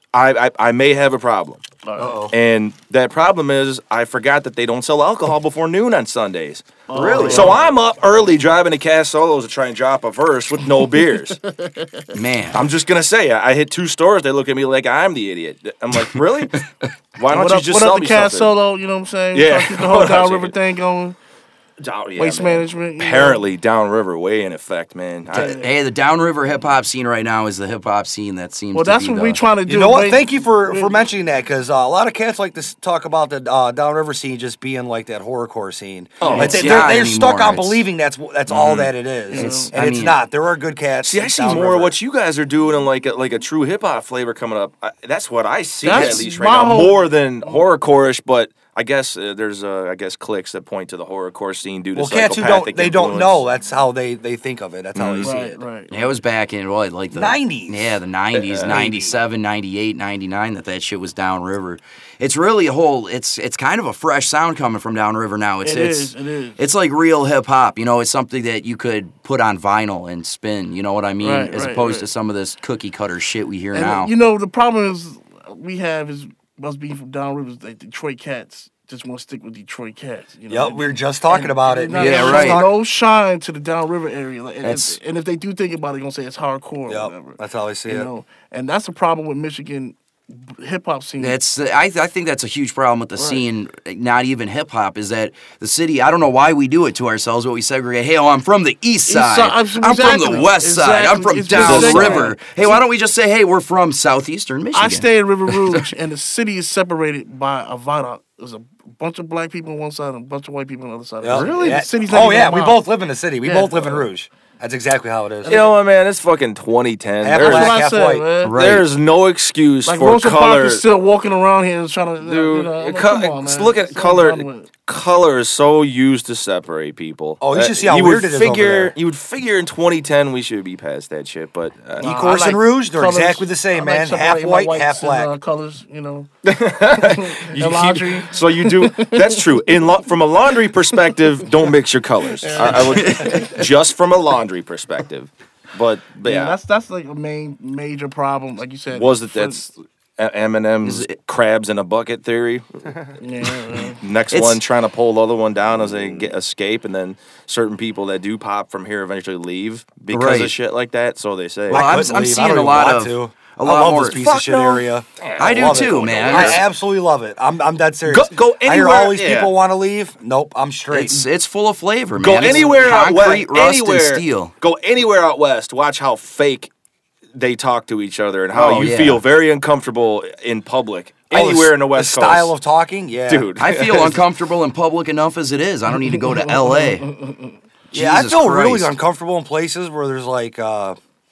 [SPEAKER 8] I I, I may have a problem,
[SPEAKER 11] Uh-oh.
[SPEAKER 8] and that problem is I forgot that they don't sell alcohol before noon on Sundays.
[SPEAKER 7] Really?
[SPEAKER 8] So I'm up early driving to Cass Solos to try and drop a verse with no beers.
[SPEAKER 7] Man,
[SPEAKER 8] I'm just gonna say, I I hit two stores. They look at me like I'm the idiot. I'm like, really? Why don't
[SPEAKER 12] what
[SPEAKER 8] you
[SPEAKER 12] up,
[SPEAKER 8] just
[SPEAKER 12] what
[SPEAKER 8] sell
[SPEAKER 12] up
[SPEAKER 8] me
[SPEAKER 12] the Cass
[SPEAKER 8] something?
[SPEAKER 12] Solo, you know what I'm saying?
[SPEAKER 8] Yeah.
[SPEAKER 12] Try to keep the whole
[SPEAKER 8] What up,
[SPEAKER 12] downriver
[SPEAKER 8] Jake?
[SPEAKER 12] thing going.
[SPEAKER 8] Oh, yeah,
[SPEAKER 12] Waste
[SPEAKER 8] man.
[SPEAKER 12] management. you know.
[SPEAKER 8] Apparently, downriver way in effect, man. I,
[SPEAKER 7] hey, the downriver hip hop scene right now is the hip hop scene that seems.
[SPEAKER 12] Well,
[SPEAKER 7] to
[SPEAKER 12] that's
[SPEAKER 7] be
[SPEAKER 12] what
[SPEAKER 7] the,
[SPEAKER 12] we trying to do.
[SPEAKER 11] You know what?
[SPEAKER 12] wait-
[SPEAKER 11] Thank you for, for mentioning that because uh, a lot of cats like to s- talk about the uh, downriver scene just being like that horrorcore scene.
[SPEAKER 8] Oh,
[SPEAKER 11] Like,
[SPEAKER 7] it's
[SPEAKER 11] they,
[SPEAKER 7] not
[SPEAKER 11] they're they're stuck
[SPEAKER 7] anymore.
[SPEAKER 11] on
[SPEAKER 7] It's-
[SPEAKER 11] believing that's wh- that's all that it is,
[SPEAKER 7] It's-
[SPEAKER 11] and
[SPEAKER 7] I
[SPEAKER 11] it's
[SPEAKER 7] mean-
[SPEAKER 11] not. There are good cats.
[SPEAKER 8] see, I see
[SPEAKER 11] downriver.
[SPEAKER 8] more of what you guys are doing and like a, like a true hip hop flavor coming up. I, that's what I see
[SPEAKER 12] That's
[SPEAKER 8] at least right
[SPEAKER 12] my
[SPEAKER 8] now,
[SPEAKER 12] whole-
[SPEAKER 8] more than horrorcore-ish. But I guess uh, there's uh, I guess clicks that point to the horrorcore scene due to
[SPEAKER 11] Well, cats who
[SPEAKER 8] psychopathic
[SPEAKER 11] don't they don't
[SPEAKER 8] influence.
[SPEAKER 11] know. That's how they, they think of it. That's how they see
[SPEAKER 12] Right,
[SPEAKER 11] it.
[SPEAKER 12] right.
[SPEAKER 7] Yeah, it was back in what, like the
[SPEAKER 11] nineties.
[SPEAKER 7] Yeah, the nineties, ninety-seven, ninety-eight, ninety-nine that that shit was downriver. It's really a whole. It's it's kind of a fresh sound coming from downriver now. It's
[SPEAKER 12] It
[SPEAKER 7] it's
[SPEAKER 12] is, it is.
[SPEAKER 7] it's like real hip hop. You know, it's something that you could put on vinyl and spin. You know what I mean?
[SPEAKER 12] Right,
[SPEAKER 7] As
[SPEAKER 12] right,
[SPEAKER 7] opposed
[SPEAKER 12] right.
[SPEAKER 7] to some of this cookie cutter shit we hear
[SPEAKER 12] And,
[SPEAKER 7] now.
[SPEAKER 12] you know, the problem is we have is must be from downriver is that Detroit cats just want to stick with Detroit cats. You know?
[SPEAKER 11] Yep, we were just talking
[SPEAKER 12] And-
[SPEAKER 11] about
[SPEAKER 12] and
[SPEAKER 11] it.
[SPEAKER 12] not-
[SPEAKER 7] Yeah,
[SPEAKER 12] there's
[SPEAKER 7] right.
[SPEAKER 12] No shine to the downriver area. Like, and,
[SPEAKER 7] That's-
[SPEAKER 12] if, and if they do think about it, they're gonna say it's hardcore or
[SPEAKER 11] Yep,
[SPEAKER 12] whatever.
[SPEAKER 11] that's how I see
[SPEAKER 12] you
[SPEAKER 11] it.
[SPEAKER 12] know, and that's the problem with Michigan hip hop scene.
[SPEAKER 7] That's I, I think that's a huge problem with the right. scene. Not even hip hop is that the city. I don't know why we do it to ourselves, but we segregate. Hey, oh, I'm from the east side. East side I'm, exactly. I'm from the west exactly. side. I'm from it's downriver. Hey, why don't we just say, hey, we're from southeastern Michigan?
[SPEAKER 12] I stay in River Rouge, and the city is separated by a viaduct. There's a bunch of black people on one side and a bunch of white people on the other side.
[SPEAKER 11] Yep.
[SPEAKER 12] Really?
[SPEAKER 11] Yeah.
[SPEAKER 12] The city's
[SPEAKER 11] oh yeah, we both live in the city. We yeah. both live in Rouge. That's exactly how it is.
[SPEAKER 8] You know what, man? It's fucking twenty ten.
[SPEAKER 11] Half
[SPEAKER 8] there's,
[SPEAKER 11] black, half
[SPEAKER 12] said,
[SPEAKER 11] white.
[SPEAKER 12] Man.
[SPEAKER 8] Right. There's no excuse
[SPEAKER 12] like
[SPEAKER 8] for
[SPEAKER 12] Rosa
[SPEAKER 8] color.
[SPEAKER 12] Parks is still walking around here and trying to.
[SPEAKER 8] Dude,
[SPEAKER 12] you know, like,
[SPEAKER 8] co-
[SPEAKER 12] come on, man.
[SPEAKER 8] look at
[SPEAKER 12] so
[SPEAKER 8] color. Color is so used to separate people.
[SPEAKER 11] Oh, you should see how
[SPEAKER 8] you
[SPEAKER 11] weird
[SPEAKER 8] would
[SPEAKER 11] it is
[SPEAKER 8] figure,
[SPEAKER 11] over there.
[SPEAKER 8] You would figure in twenty ten we should be past that shit, but uh,
[SPEAKER 11] uh, Ecorse like and Rouge, they're colors. Exactly the same,
[SPEAKER 12] I
[SPEAKER 11] man.
[SPEAKER 12] Like
[SPEAKER 11] half white, half black.
[SPEAKER 12] And, uh, colors, you know.
[SPEAKER 8] you laundry. So you do. That's true. In lo- from a laundry perspective, don't mix your colors. Yeah. I, I would just from a laundry perspective. But, but yeah,
[SPEAKER 12] yeah, that's that's like a main major problem, like you said.
[SPEAKER 8] Was it that's Eminem's crabs in a bucket theory?
[SPEAKER 12] yeah.
[SPEAKER 8] Next it's, one trying to pull the other one down as they get escape, and then certain people that do pop from here eventually leave because
[SPEAKER 7] right.
[SPEAKER 8] of shit like that. So they say.
[SPEAKER 7] Well, I'm, I'm seeing a lot of.
[SPEAKER 11] To.
[SPEAKER 7] A lot
[SPEAKER 11] I love
[SPEAKER 7] more
[SPEAKER 11] this piece of shit no. area.
[SPEAKER 7] I, I do too, man.
[SPEAKER 11] I absolutely love it. I'm I'm dead serious.
[SPEAKER 8] Go, go anywhere.
[SPEAKER 11] I hear all these yeah. people want to leave. Nope, I'm straight.
[SPEAKER 7] It's it's full of flavor, man.
[SPEAKER 8] Go
[SPEAKER 7] it's
[SPEAKER 8] anywhere out west.
[SPEAKER 7] Rust
[SPEAKER 8] Anywhere.
[SPEAKER 7] And steel.
[SPEAKER 8] Go anywhere out west. Watch how fake they talk to each other and how
[SPEAKER 7] oh,
[SPEAKER 8] you
[SPEAKER 7] yeah.
[SPEAKER 8] feel very uncomfortable in public. Anywhere
[SPEAKER 11] oh,
[SPEAKER 8] in the West
[SPEAKER 11] the
[SPEAKER 8] Coast.
[SPEAKER 11] Style of talking, yeah,
[SPEAKER 8] dude.
[SPEAKER 7] I feel uncomfortable in public enough as it is. I don't need to go to L A.
[SPEAKER 11] Yeah, I feel
[SPEAKER 7] Christ.
[SPEAKER 11] really uncomfortable in places where there's like. Uh,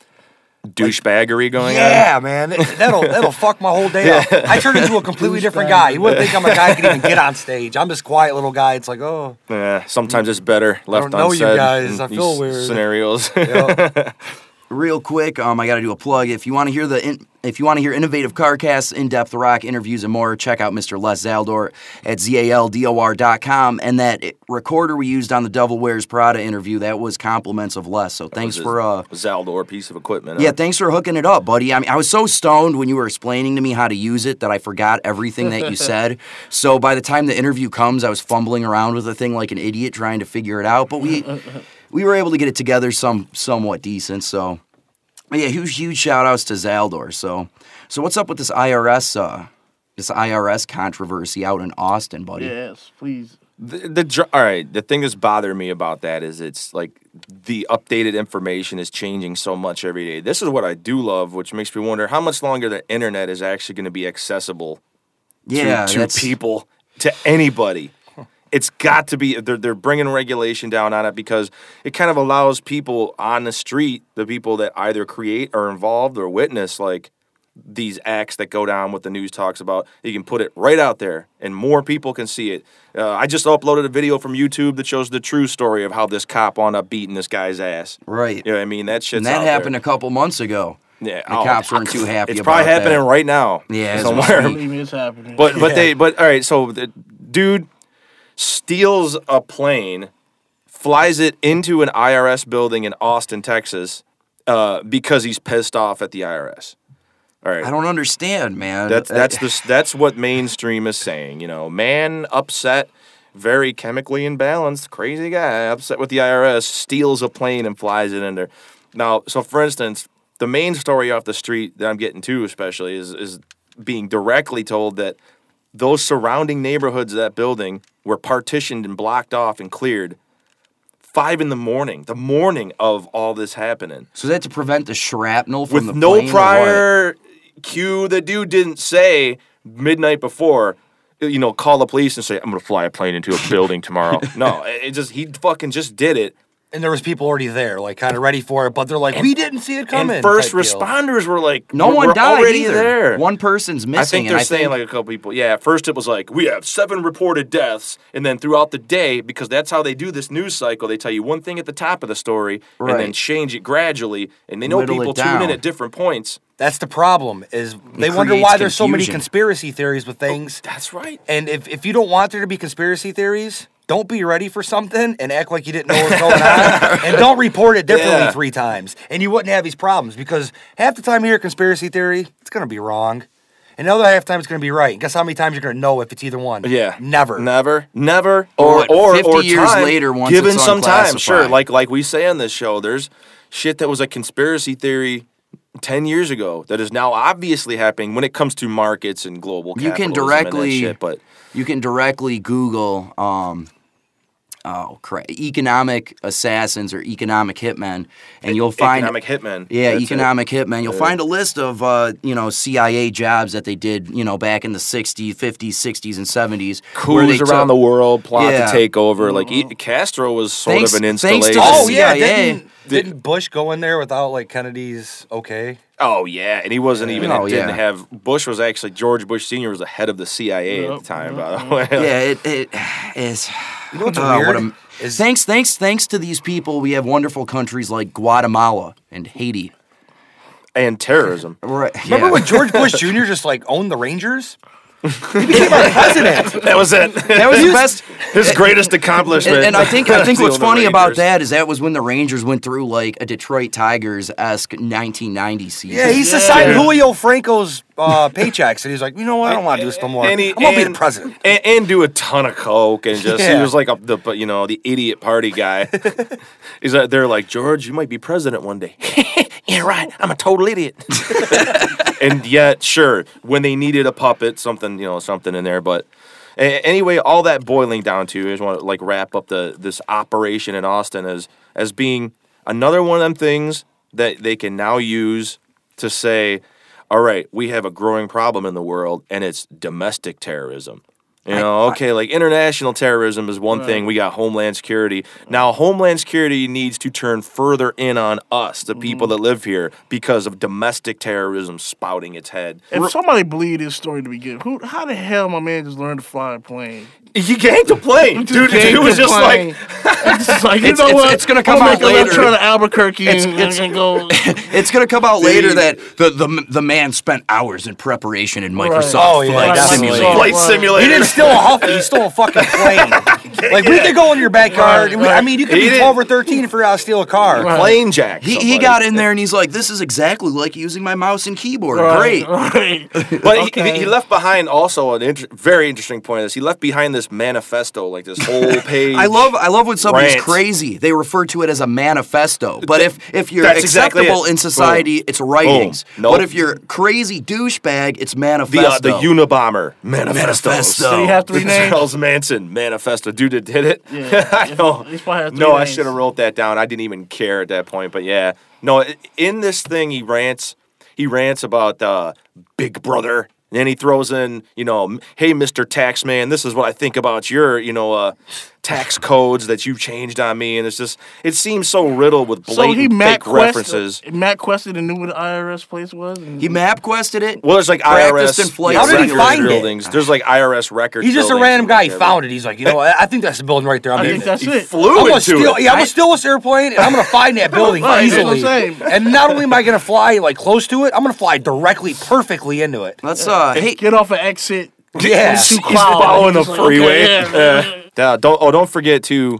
[SPEAKER 8] douchebaggery going
[SPEAKER 11] yeah,
[SPEAKER 8] on.
[SPEAKER 11] Yeah, man. That'll that'll fuck my whole day up. I turn into a completely different guy. You wouldn't think I'm a guy who can even get on stage. I'm this quiet little guy. It's like, oh.
[SPEAKER 8] Yeah, sometimes it's better left
[SPEAKER 11] I don't know
[SPEAKER 8] unsaid.
[SPEAKER 11] You guys. I feel weird.
[SPEAKER 8] Scenarios.
[SPEAKER 11] Yep.
[SPEAKER 7] Real quick, um, I got to do a plug. If you want to hear the, in, if you want to hear innovative carcasts, in-depth rock interviews, and more, check out Mister Les Zaldor at zaldor dot com. And that recorder we used on the Devil Wears Prada interview, that was compliments of Les. So thanks for uh,
[SPEAKER 8] Zaldor piece of equipment.
[SPEAKER 7] Yeah,
[SPEAKER 8] huh?
[SPEAKER 7] thanks for hooking it up, buddy. I mean, I was so stoned when you were explaining to me how to use it that I forgot everything that you said. So by the time the interview comes, I was fumbling around with the thing like an idiot trying to figure it out. But we. We were able to get it together some somewhat decent, so but yeah, huge huge shout outs to Zaldor. So so what's up with this I R S uh this I R S controversy out in Austin, buddy?
[SPEAKER 12] Yes, please.
[SPEAKER 8] The, the all right, the thing that's bothering me about that is it's like the updated information is changing so much every day. This is what I do love, which makes me wonder how much longer the internet is actually going to be accessible
[SPEAKER 7] yeah,
[SPEAKER 8] to, to people, to anybody. It's got to be, they're, they're bringing regulation down on it because it kind of allows people on the street, the people that either create or involved or witness, like, these acts that go down, what the news talks about, you can put it right out there, and more people can see it. Uh, I just uploaded a video from YouTube that shows the true story of how this cop wound up beating this guy's ass.
[SPEAKER 7] Right.
[SPEAKER 8] You know what I mean? That shit's
[SPEAKER 7] And that
[SPEAKER 8] out
[SPEAKER 7] happened
[SPEAKER 8] there.
[SPEAKER 7] a couple months ago.
[SPEAKER 8] Yeah,
[SPEAKER 7] the
[SPEAKER 8] oh,
[SPEAKER 7] cops weren't too happy
[SPEAKER 8] it's
[SPEAKER 7] about
[SPEAKER 8] probably happening
[SPEAKER 7] that.
[SPEAKER 8] right now.
[SPEAKER 7] Yeah,
[SPEAKER 8] somewhere.
[SPEAKER 12] It's happening.
[SPEAKER 8] But but
[SPEAKER 11] Yeah.
[SPEAKER 8] they but all right. So the dude steals a plane, flies it into an I R S building in Austin, Texas, uh, because he's pissed off at the I R S. All right.
[SPEAKER 7] I don't understand, man.
[SPEAKER 8] That's that's the that's what mainstream is saying. You know, man upset, very chemically imbalanced, crazy guy upset with the I R S, steals a plane and flies it in there. Now, so for instance, the main story off the street that I'm getting to, especially, is is being directly told that those surrounding neighborhoods of that building were partitioned and blocked off and cleared. Five in the morning, the morning of all this happening.
[SPEAKER 7] So that's to prevent the shrapnel from
[SPEAKER 8] with
[SPEAKER 7] the
[SPEAKER 8] no
[SPEAKER 7] plane or
[SPEAKER 8] prior cue. The dude didn't say midnight before, you know, call the police and say, I'm going to fly a plane into a building tomorrow. No, it just, he fucking just did it.
[SPEAKER 11] And there was people already there, like, kind of ready for it, but they're like,
[SPEAKER 8] And-
[SPEAKER 11] we didn't see it coming.
[SPEAKER 8] And first
[SPEAKER 11] type deal.
[SPEAKER 8] responders were like,
[SPEAKER 7] No
[SPEAKER 8] we're,
[SPEAKER 7] one
[SPEAKER 8] we're
[SPEAKER 7] died
[SPEAKER 8] already
[SPEAKER 7] either.
[SPEAKER 8] there.
[SPEAKER 7] One person's missing.
[SPEAKER 8] I think
[SPEAKER 7] and
[SPEAKER 8] they're
[SPEAKER 7] I
[SPEAKER 8] saying
[SPEAKER 7] think,
[SPEAKER 8] like a couple people. Yeah, at first it was like, we have seven reported deaths. And then throughout the day, because that's how they do this news cycle, they tell you one thing at the top of the story and then
[SPEAKER 7] Right.
[SPEAKER 8] change it gradually. And they know
[SPEAKER 7] Whittle
[SPEAKER 8] people
[SPEAKER 7] it
[SPEAKER 8] tune in
[SPEAKER 7] down.
[SPEAKER 8] at different points.
[SPEAKER 11] That's the problem, is they wonder
[SPEAKER 7] creates
[SPEAKER 11] why there's so many
[SPEAKER 7] confusion.
[SPEAKER 11] conspiracy theories with things.
[SPEAKER 8] That's right.
[SPEAKER 11] And if, if you don't want there to be conspiracy theories, don't be ready for something and act like you didn't know what was going on. And don't report it differently
[SPEAKER 8] Yeah.
[SPEAKER 11] three times. And you wouldn't have these problems, because half the time you hear a conspiracy theory, it's going to be wrong. And the other half the time it's going to be right. And guess how many times you're going to know if it's either one?
[SPEAKER 8] Yeah,
[SPEAKER 11] Never.
[SPEAKER 8] never, never,
[SPEAKER 7] Or
[SPEAKER 8] or or,
[SPEAKER 7] fifty
[SPEAKER 8] or
[SPEAKER 7] years
[SPEAKER 8] time,
[SPEAKER 7] later once
[SPEAKER 8] given
[SPEAKER 7] it's
[SPEAKER 8] some time,
[SPEAKER 7] unclassified.
[SPEAKER 8] sure. Like like we say on this show, there's shit that was a conspiracy theory ten years ago that is now obviously happening when it comes to markets and global
[SPEAKER 7] You can
[SPEAKER 8] capitalism
[SPEAKER 7] directly,
[SPEAKER 8] and that shit, but
[SPEAKER 7] you can directly Google, um, oh crap, economic assassins or economic hitmen, and you'll find
[SPEAKER 8] economic hitmen.
[SPEAKER 7] Yeah,
[SPEAKER 8] That's
[SPEAKER 7] economic
[SPEAKER 8] it.
[SPEAKER 7] hitmen. You'll
[SPEAKER 8] Yeah.
[SPEAKER 7] find a list of uh, you know C I A jobs that they did, you know, back in the sixties, fifties, sixties, and seventies. where they
[SPEAKER 8] Coups around
[SPEAKER 7] took-
[SPEAKER 8] the world, plot
[SPEAKER 7] Yeah.
[SPEAKER 8] to take over. Like e- Castro was sort
[SPEAKER 7] Thanks-
[SPEAKER 8] of an
[SPEAKER 7] thanks to
[SPEAKER 8] installation.
[SPEAKER 7] the
[SPEAKER 11] Oh yeah,
[SPEAKER 7] C I A.
[SPEAKER 11] didn't, didn't Bush go in there without like Kennedy's okay?
[SPEAKER 8] Oh yeah, and he wasn't even.
[SPEAKER 7] Oh,
[SPEAKER 8] it didn't
[SPEAKER 7] yeah.
[SPEAKER 8] have Bush was actually George Bush Senior was the head of the C I A at the time. By the way,
[SPEAKER 7] Yeah, it, it is.
[SPEAKER 11] You know what's
[SPEAKER 7] uh,
[SPEAKER 11] weird?
[SPEAKER 7] what a- thanks, thanks, thanks to these people, we have wonderful countries like Guatemala and Haiti.
[SPEAKER 8] and terrorism.
[SPEAKER 7] Right.
[SPEAKER 11] Remember
[SPEAKER 7] yeah.
[SPEAKER 11] when George Bush Junior just like owned the Rangers? He became our president.
[SPEAKER 8] That was it.
[SPEAKER 7] That was the best.
[SPEAKER 8] His greatest accomplishment.
[SPEAKER 7] And, and I think I think what's
[SPEAKER 8] Stealing the
[SPEAKER 7] funny about
[SPEAKER 8] Rangers.
[SPEAKER 7] that is that was when the Rangers went through like a Detroit Tigers esque nineteen ninety season.
[SPEAKER 11] Yeah, he's assigned Julio Franco's uh, paychecks, and he's like, you know what? I don't want to do this no more.
[SPEAKER 8] And he-
[SPEAKER 11] I'm gonna be
[SPEAKER 8] and-
[SPEAKER 11] the president.
[SPEAKER 8] and, and do a ton of coke and just he
[SPEAKER 11] Yeah.
[SPEAKER 8] was like a, the you know the idiot party guy. He's like, they're like, George, you might be president one day. Yeah, right. I'm a total idiot. And yet, sure, when they needed a puppet, something you know, something in there. But a- anyway, all that boiling down to, I just want to like wrap up the this operation in Austin as as being another one of them things that they can now use to say, all right, we have a growing problem in the world, and it's domestic terrorism. You know, okay, like international terrorism is one thing. We got Homeland Security. Now, Homeland Security needs to turn further in on us, the people that live here, because of domestic terrorism spouting its head.
[SPEAKER 12] If somebody believed this story to begin, who? How the hell my man just learned to fly a plane?
[SPEAKER 8] He ganked a plane, dude. It was just like,
[SPEAKER 12] it's just like you
[SPEAKER 7] It's-
[SPEAKER 12] know
[SPEAKER 7] it's-
[SPEAKER 12] what?
[SPEAKER 7] it's gonna
[SPEAKER 12] I'm
[SPEAKER 7] come out
[SPEAKER 12] make a left
[SPEAKER 7] later.
[SPEAKER 12] turn to Albuquerque
[SPEAKER 7] It's-
[SPEAKER 12] and,
[SPEAKER 7] it's-
[SPEAKER 12] and go.
[SPEAKER 7] It's gonna come out later that the, the the man spent hours in preparation in Microsoft
[SPEAKER 11] Oh, yeah,
[SPEAKER 7] Flight
[SPEAKER 11] definitely.
[SPEAKER 7] Simulator.
[SPEAKER 8] Flight Simulator.
[SPEAKER 11] He didn't steal a Huffy. He stole a fucking plane. Like we could go in your backyard.
[SPEAKER 12] Right,
[SPEAKER 11] We- I
[SPEAKER 12] right.
[SPEAKER 11] mean, you could
[SPEAKER 8] He
[SPEAKER 11] be
[SPEAKER 8] didn't-
[SPEAKER 11] twelve or thirteen and figure out how to steal a car.
[SPEAKER 8] plane jack.
[SPEAKER 7] He, he
[SPEAKER 8] somebody.
[SPEAKER 7] got in there and he's like, "This is exactly like using my mouse and keyboard.
[SPEAKER 12] Right,
[SPEAKER 7] Great."
[SPEAKER 12] right.
[SPEAKER 8] But
[SPEAKER 12] Okay.
[SPEAKER 8] he, he left behind also an inter- very interesting point. Is he left behind this manifesto, like this whole page.
[SPEAKER 7] I love I love when somebody's
[SPEAKER 8] Rant.
[SPEAKER 7] crazy. They refer to it as a manifesto. But if if you're
[SPEAKER 8] That's exactly
[SPEAKER 7] acceptable
[SPEAKER 8] it.
[SPEAKER 7] in society,
[SPEAKER 8] Boom.
[SPEAKER 7] it's writings.
[SPEAKER 8] Boom. Nope.
[SPEAKER 7] But if you're crazy douchebag, it's
[SPEAKER 8] the
[SPEAKER 7] manifesto.
[SPEAKER 8] uh, the Unabomber manifesto.
[SPEAKER 7] Manifesto.
[SPEAKER 12] Do you have three names?
[SPEAKER 8] Charles Manson manifesto. Dude that did it.
[SPEAKER 12] Yeah.
[SPEAKER 8] I know.
[SPEAKER 12] He's probably had three
[SPEAKER 8] No, I
[SPEAKER 12] names.
[SPEAKER 8] should have wrote that down. I didn't even care at that point. But yeah, no. i- In this thing, he rants. He rants about uh, Big Brother. And then he throws in, you know, hey, Mister Taxman, this is what I think about your, you know, uh, tax codes that you've changed on me. And it's just, it seems so riddled with
[SPEAKER 12] So
[SPEAKER 8] blatant
[SPEAKER 12] he Matt
[SPEAKER 8] fake references.
[SPEAKER 12] Quest, Matt quested and knew where the I R S place was. And
[SPEAKER 7] He map quested it.
[SPEAKER 8] Well, there's like I R S
[SPEAKER 7] Practiced in flight
[SPEAKER 8] yeah,
[SPEAKER 11] How did he
[SPEAKER 8] records
[SPEAKER 11] find it?
[SPEAKER 8] buildings. There's like I R S records.
[SPEAKER 11] He's just a
[SPEAKER 8] buildings
[SPEAKER 11] random
[SPEAKER 8] and
[SPEAKER 11] guy. He
[SPEAKER 8] whatever.
[SPEAKER 11] found it. He's like, you know, I I think that's the building right there. I'm
[SPEAKER 12] I
[SPEAKER 11] in
[SPEAKER 12] think
[SPEAKER 11] it.
[SPEAKER 12] that's
[SPEAKER 8] He
[SPEAKER 12] it.
[SPEAKER 8] flew
[SPEAKER 11] I'm gonna
[SPEAKER 8] into
[SPEAKER 11] steal.
[SPEAKER 8] it.
[SPEAKER 11] Yeah, I'm gonna steal this airplane and I'm gonna find that building
[SPEAKER 12] Right, that's what I'm
[SPEAKER 11] easily.
[SPEAKER 12] saying.
[SPEAKER 11] And not only am I gonna fly like close to it, I'm gonna fly directly, perfectly into it.
[SPEAKER 7] Let's uh hey
[SPEAKER 12] Get off an exit.
[SPEAKER 11] Yeah.
[SPEAKER 12] It's too
[SPEAKER 8] He's
[SPEAKER 12] cloud.
[SPEAKER 8] following the
[SPEAKER 12] He's like,
[SPEAKER 8] freeway.
[SPEAKER 12] okay, yeah,
[SPEAKER 8] Yeah. Yeah, don't oh don't forget to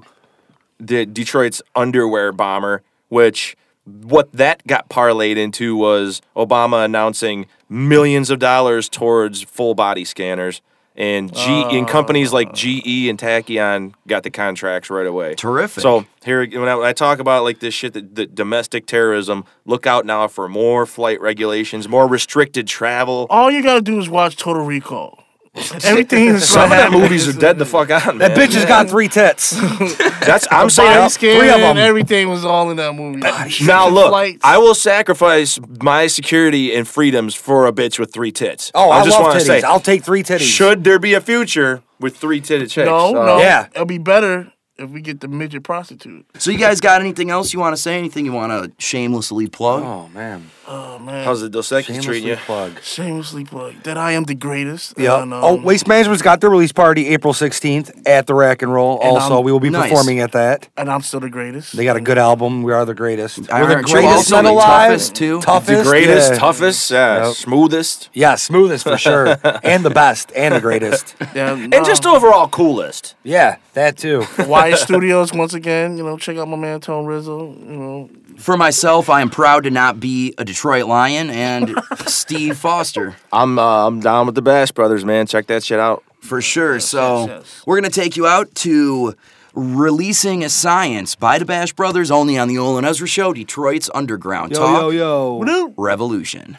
[SPEAKER 8] the Detroit's underwear bomber, which what that got parlayed into was Obama announcing millions of dollars towards full body scanners. And G and companies like G E and Tachyon got the contracts right away.
[SPEAKER 7] Terrific.
[SPEAKER 8] So here, when I, when I talk about like this shit, the, the domestic terrorism, look out now for more flight regulations, more restricted travel.
[SPEAKER 12] All you gotta do is watch Total Recall. Everything is
[SPEAKER 8] Some of that movies are dead the fuck out, man.
[SPEAKER 11] That bitch has got three tits.
[SPEAKER 8] That's I'm
[SPEAKER 12] Body
[SPEAKER 8] saying.
[SPEAKER 12] scan,
[SPEAKER 11] three of 'em.
[SPEAKER 12] everything was all in that movie.
[SPEAKER 8] Now look,
[SPEAKER 12] Flights.
[SPEAKER 8] I will sacrifice my security and freedoms for a bitch with three tits.
[SPEAKER 11] Oh, I,
[SPEAKER 8] just
[SPEAKER 11] love
[SPEAKER 8] wanna
[SPEAKER 11] titties.
[SPEAKER 8] say,
[SPEAKER 11] I'll take three titties.
[SPEAKER 8] should there be a future with three titted chicks?
[SPEAKER 12] No,
[SPEAKER 8] Uh,
[SPEAKER 12] no.
[SPEAKER 11] Yeah.
[SPEAKER 12] It'll be better if we get the midget prostitute.
[SPEAKER 7] So you guys got anything else you want to say? Anything you want to shamelessly plug?
[SPEAKER 11] Oh man.
[SPEAKER 12] Oh man.
[SPEAKER 8] How's the Dos Equis treating you?
[SPEAKER 11] plug.
[SPEAKER 12] Shamelessly plug that I am the greatest.
[SPEAKER 11] Yeah.
[SPEAKER 12] And, um,
[SPEAKER 11] Oh, Waste Management's got their release party April sixteenth at the Rack and Roll.
[SPEAKER 12] And,
[SPEAKER 11] Also,
[SPEAKER 12] um,
[SPEAKER 11] we will be
[SPEAKER 7] nice.
[SPEAKER 11] performing at that.
[SPEAKER 12] and I'm still the greatest.
[SPEAKER 11] They got a good album. We are the greatest.
[SPEAKER 7] I
[SPEAKER 11] We're the
[SPEAKER 7] heard you
[SPEAKER 11] greatest
[SPEAKER 7] also
[SPEAKER 11] men
[SPEAKER 7] the
[SPEAKER 11] alive.
[SPEAKER 7] toughest, too.
[SPEAKER 11] Toughest,
[SPEAKER 8] The greatest,
[SPEAKER 11] yeah.
[SPEAKER 8] toughest, yeah,
[SPEAKER 11] Yep.
[SPEAKER 8] smoothest,
[SPEAKER 11] Yeah, smoothest for sure, and the best, and the greatest.
[SPEAKER 12] Yeah,
[SPEAKER 8] and just overall coolest.
[SPEAKER 11] Yeah, that too.
[SPEAKER 12] Wyatt Studios once again. You know, check out my man Tone Rizzo. You know,
[SPEAKER 7] For myself, I am proud to not be a Detroit Lion and Steve Foster.
[SPEAKER 8] I'm uh, I'm down with the Bash Brothers, man. Check that shit out.
[SPEAKER 7] For sure. So
[SPEAKER 12] yes.
[SPEAKER 7] we're gonna take you out to Releasing Science by the Bash Brothers, only on the Olin Ezra Show, Detroit's Underground
[SPEAKER 11] Yo,
[SPEAKER 7] Talk
[SPEAKER 11] yo, yo.
[SPEAKER 7] Revolution.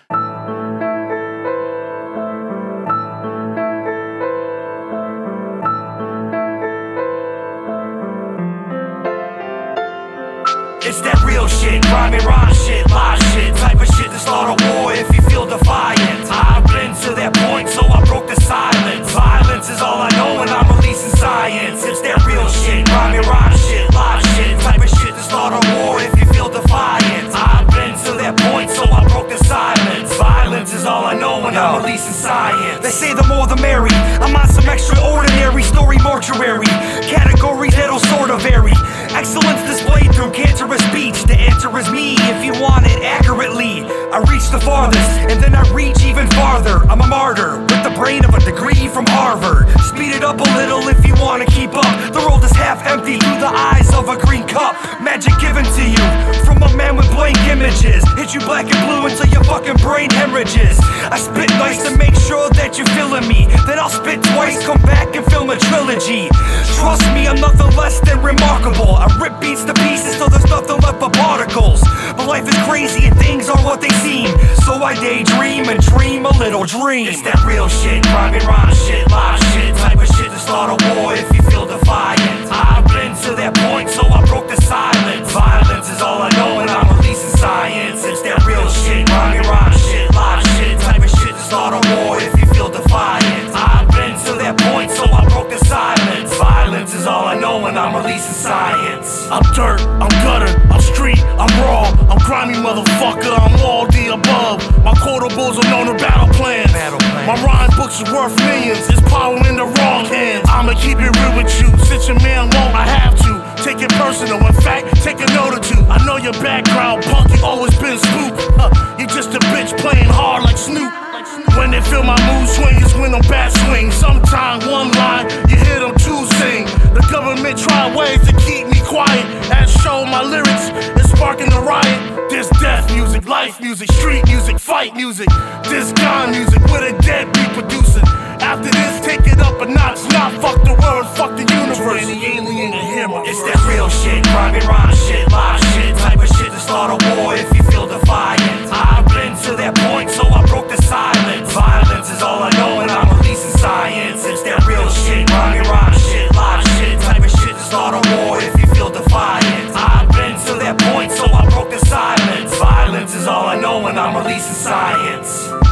[SPEAKER 10] It's that real shit, grimy rhyme shit, lie shit, type of shit to start a war if you feel defiant. I've been to that point, so I broke the silence. Violence is all I know, and I'm releasing science. It's that real shit, grimy rhyme shit, lie shit, type of shit to start a war if you feel defiant. I've been to that point, so I broke the silence. Violence is all I know, and I'm releasing science. They say the more the merry. I'm on some extraordinary story mortuary. Categories that'll sort of vary. Excellence displayed through cancerous speech. The answer is me if you want it accurately. I reach the farthest, and then I reach even farther. I'm a martyr with the brain of a degree from Harvard. Speed it up a little if you want to keep up. The world is half empty through the eyes of a green cup. Magic given to you from a man with blank images. Hit you black and blue until your fucking brain hemorrhages. I spit nice to make sure that you're feeling me. Then I'll spit twice, come back and film a trilogy. Trust me, I'm nothing less than remarkable. I rip beats to pieces till there's nothing left but particles. But life is crazy and things are what they seem. So I daydream and dream a little dream. It's that real shit, grimy rhyme shit, lie shit, type of shit to start a war if you feel defiant. I've been to that point, so I broke the silence. Violence is all I know, and I'm releasing science. It's that real shit, grimy rhyme shit, lie shit, type of shit to start a war if you feel defiant. I've been to that point, so I broke the silence. Violence is all I know, and I'm releasing science.
[SPEAKER 9] I'm dirt, I'm gutter, I'm street, I'm raw, I'm grimy motherfucker, I'm all the above. My quotables are known to battle plans.
[SPEAKER 10] Battle plans.
[SPEAKER 9] My rhyme books are worth millions, it's power in the wrong hands. I'ma keep it real with you, since your man won't, I have to. Take it personal, in fact, take a note or two. I know your background, punk, you always been spooked. Huh, you just a bitch playing hard like Snoop. When they feel my mood swing is when I'm bat swing. Sometimes one line, you hear them two sing. The government try ways to keep me quiet. As show my lyrics is sparking the riot. This death music, life music, street music, fight music. This gun music with a deadbeat producer. After this, take it up a notch. Not fuck the world, fuck the universe. Any alien to hear my
[SPEAKER 10] It's that real shit, grimy rhyme shit, lie shit, type of shit to start a war if you feel defiant. I've been to that point, so I broke the silence. Violence is all I know, and I'm releasing science. It's that real shit, grimy rhyme shit, lie shit, type of shit to start a war if you feel defiant. I've been to that point, so I broke the silence. Violence is all I know, and I'm releasing science.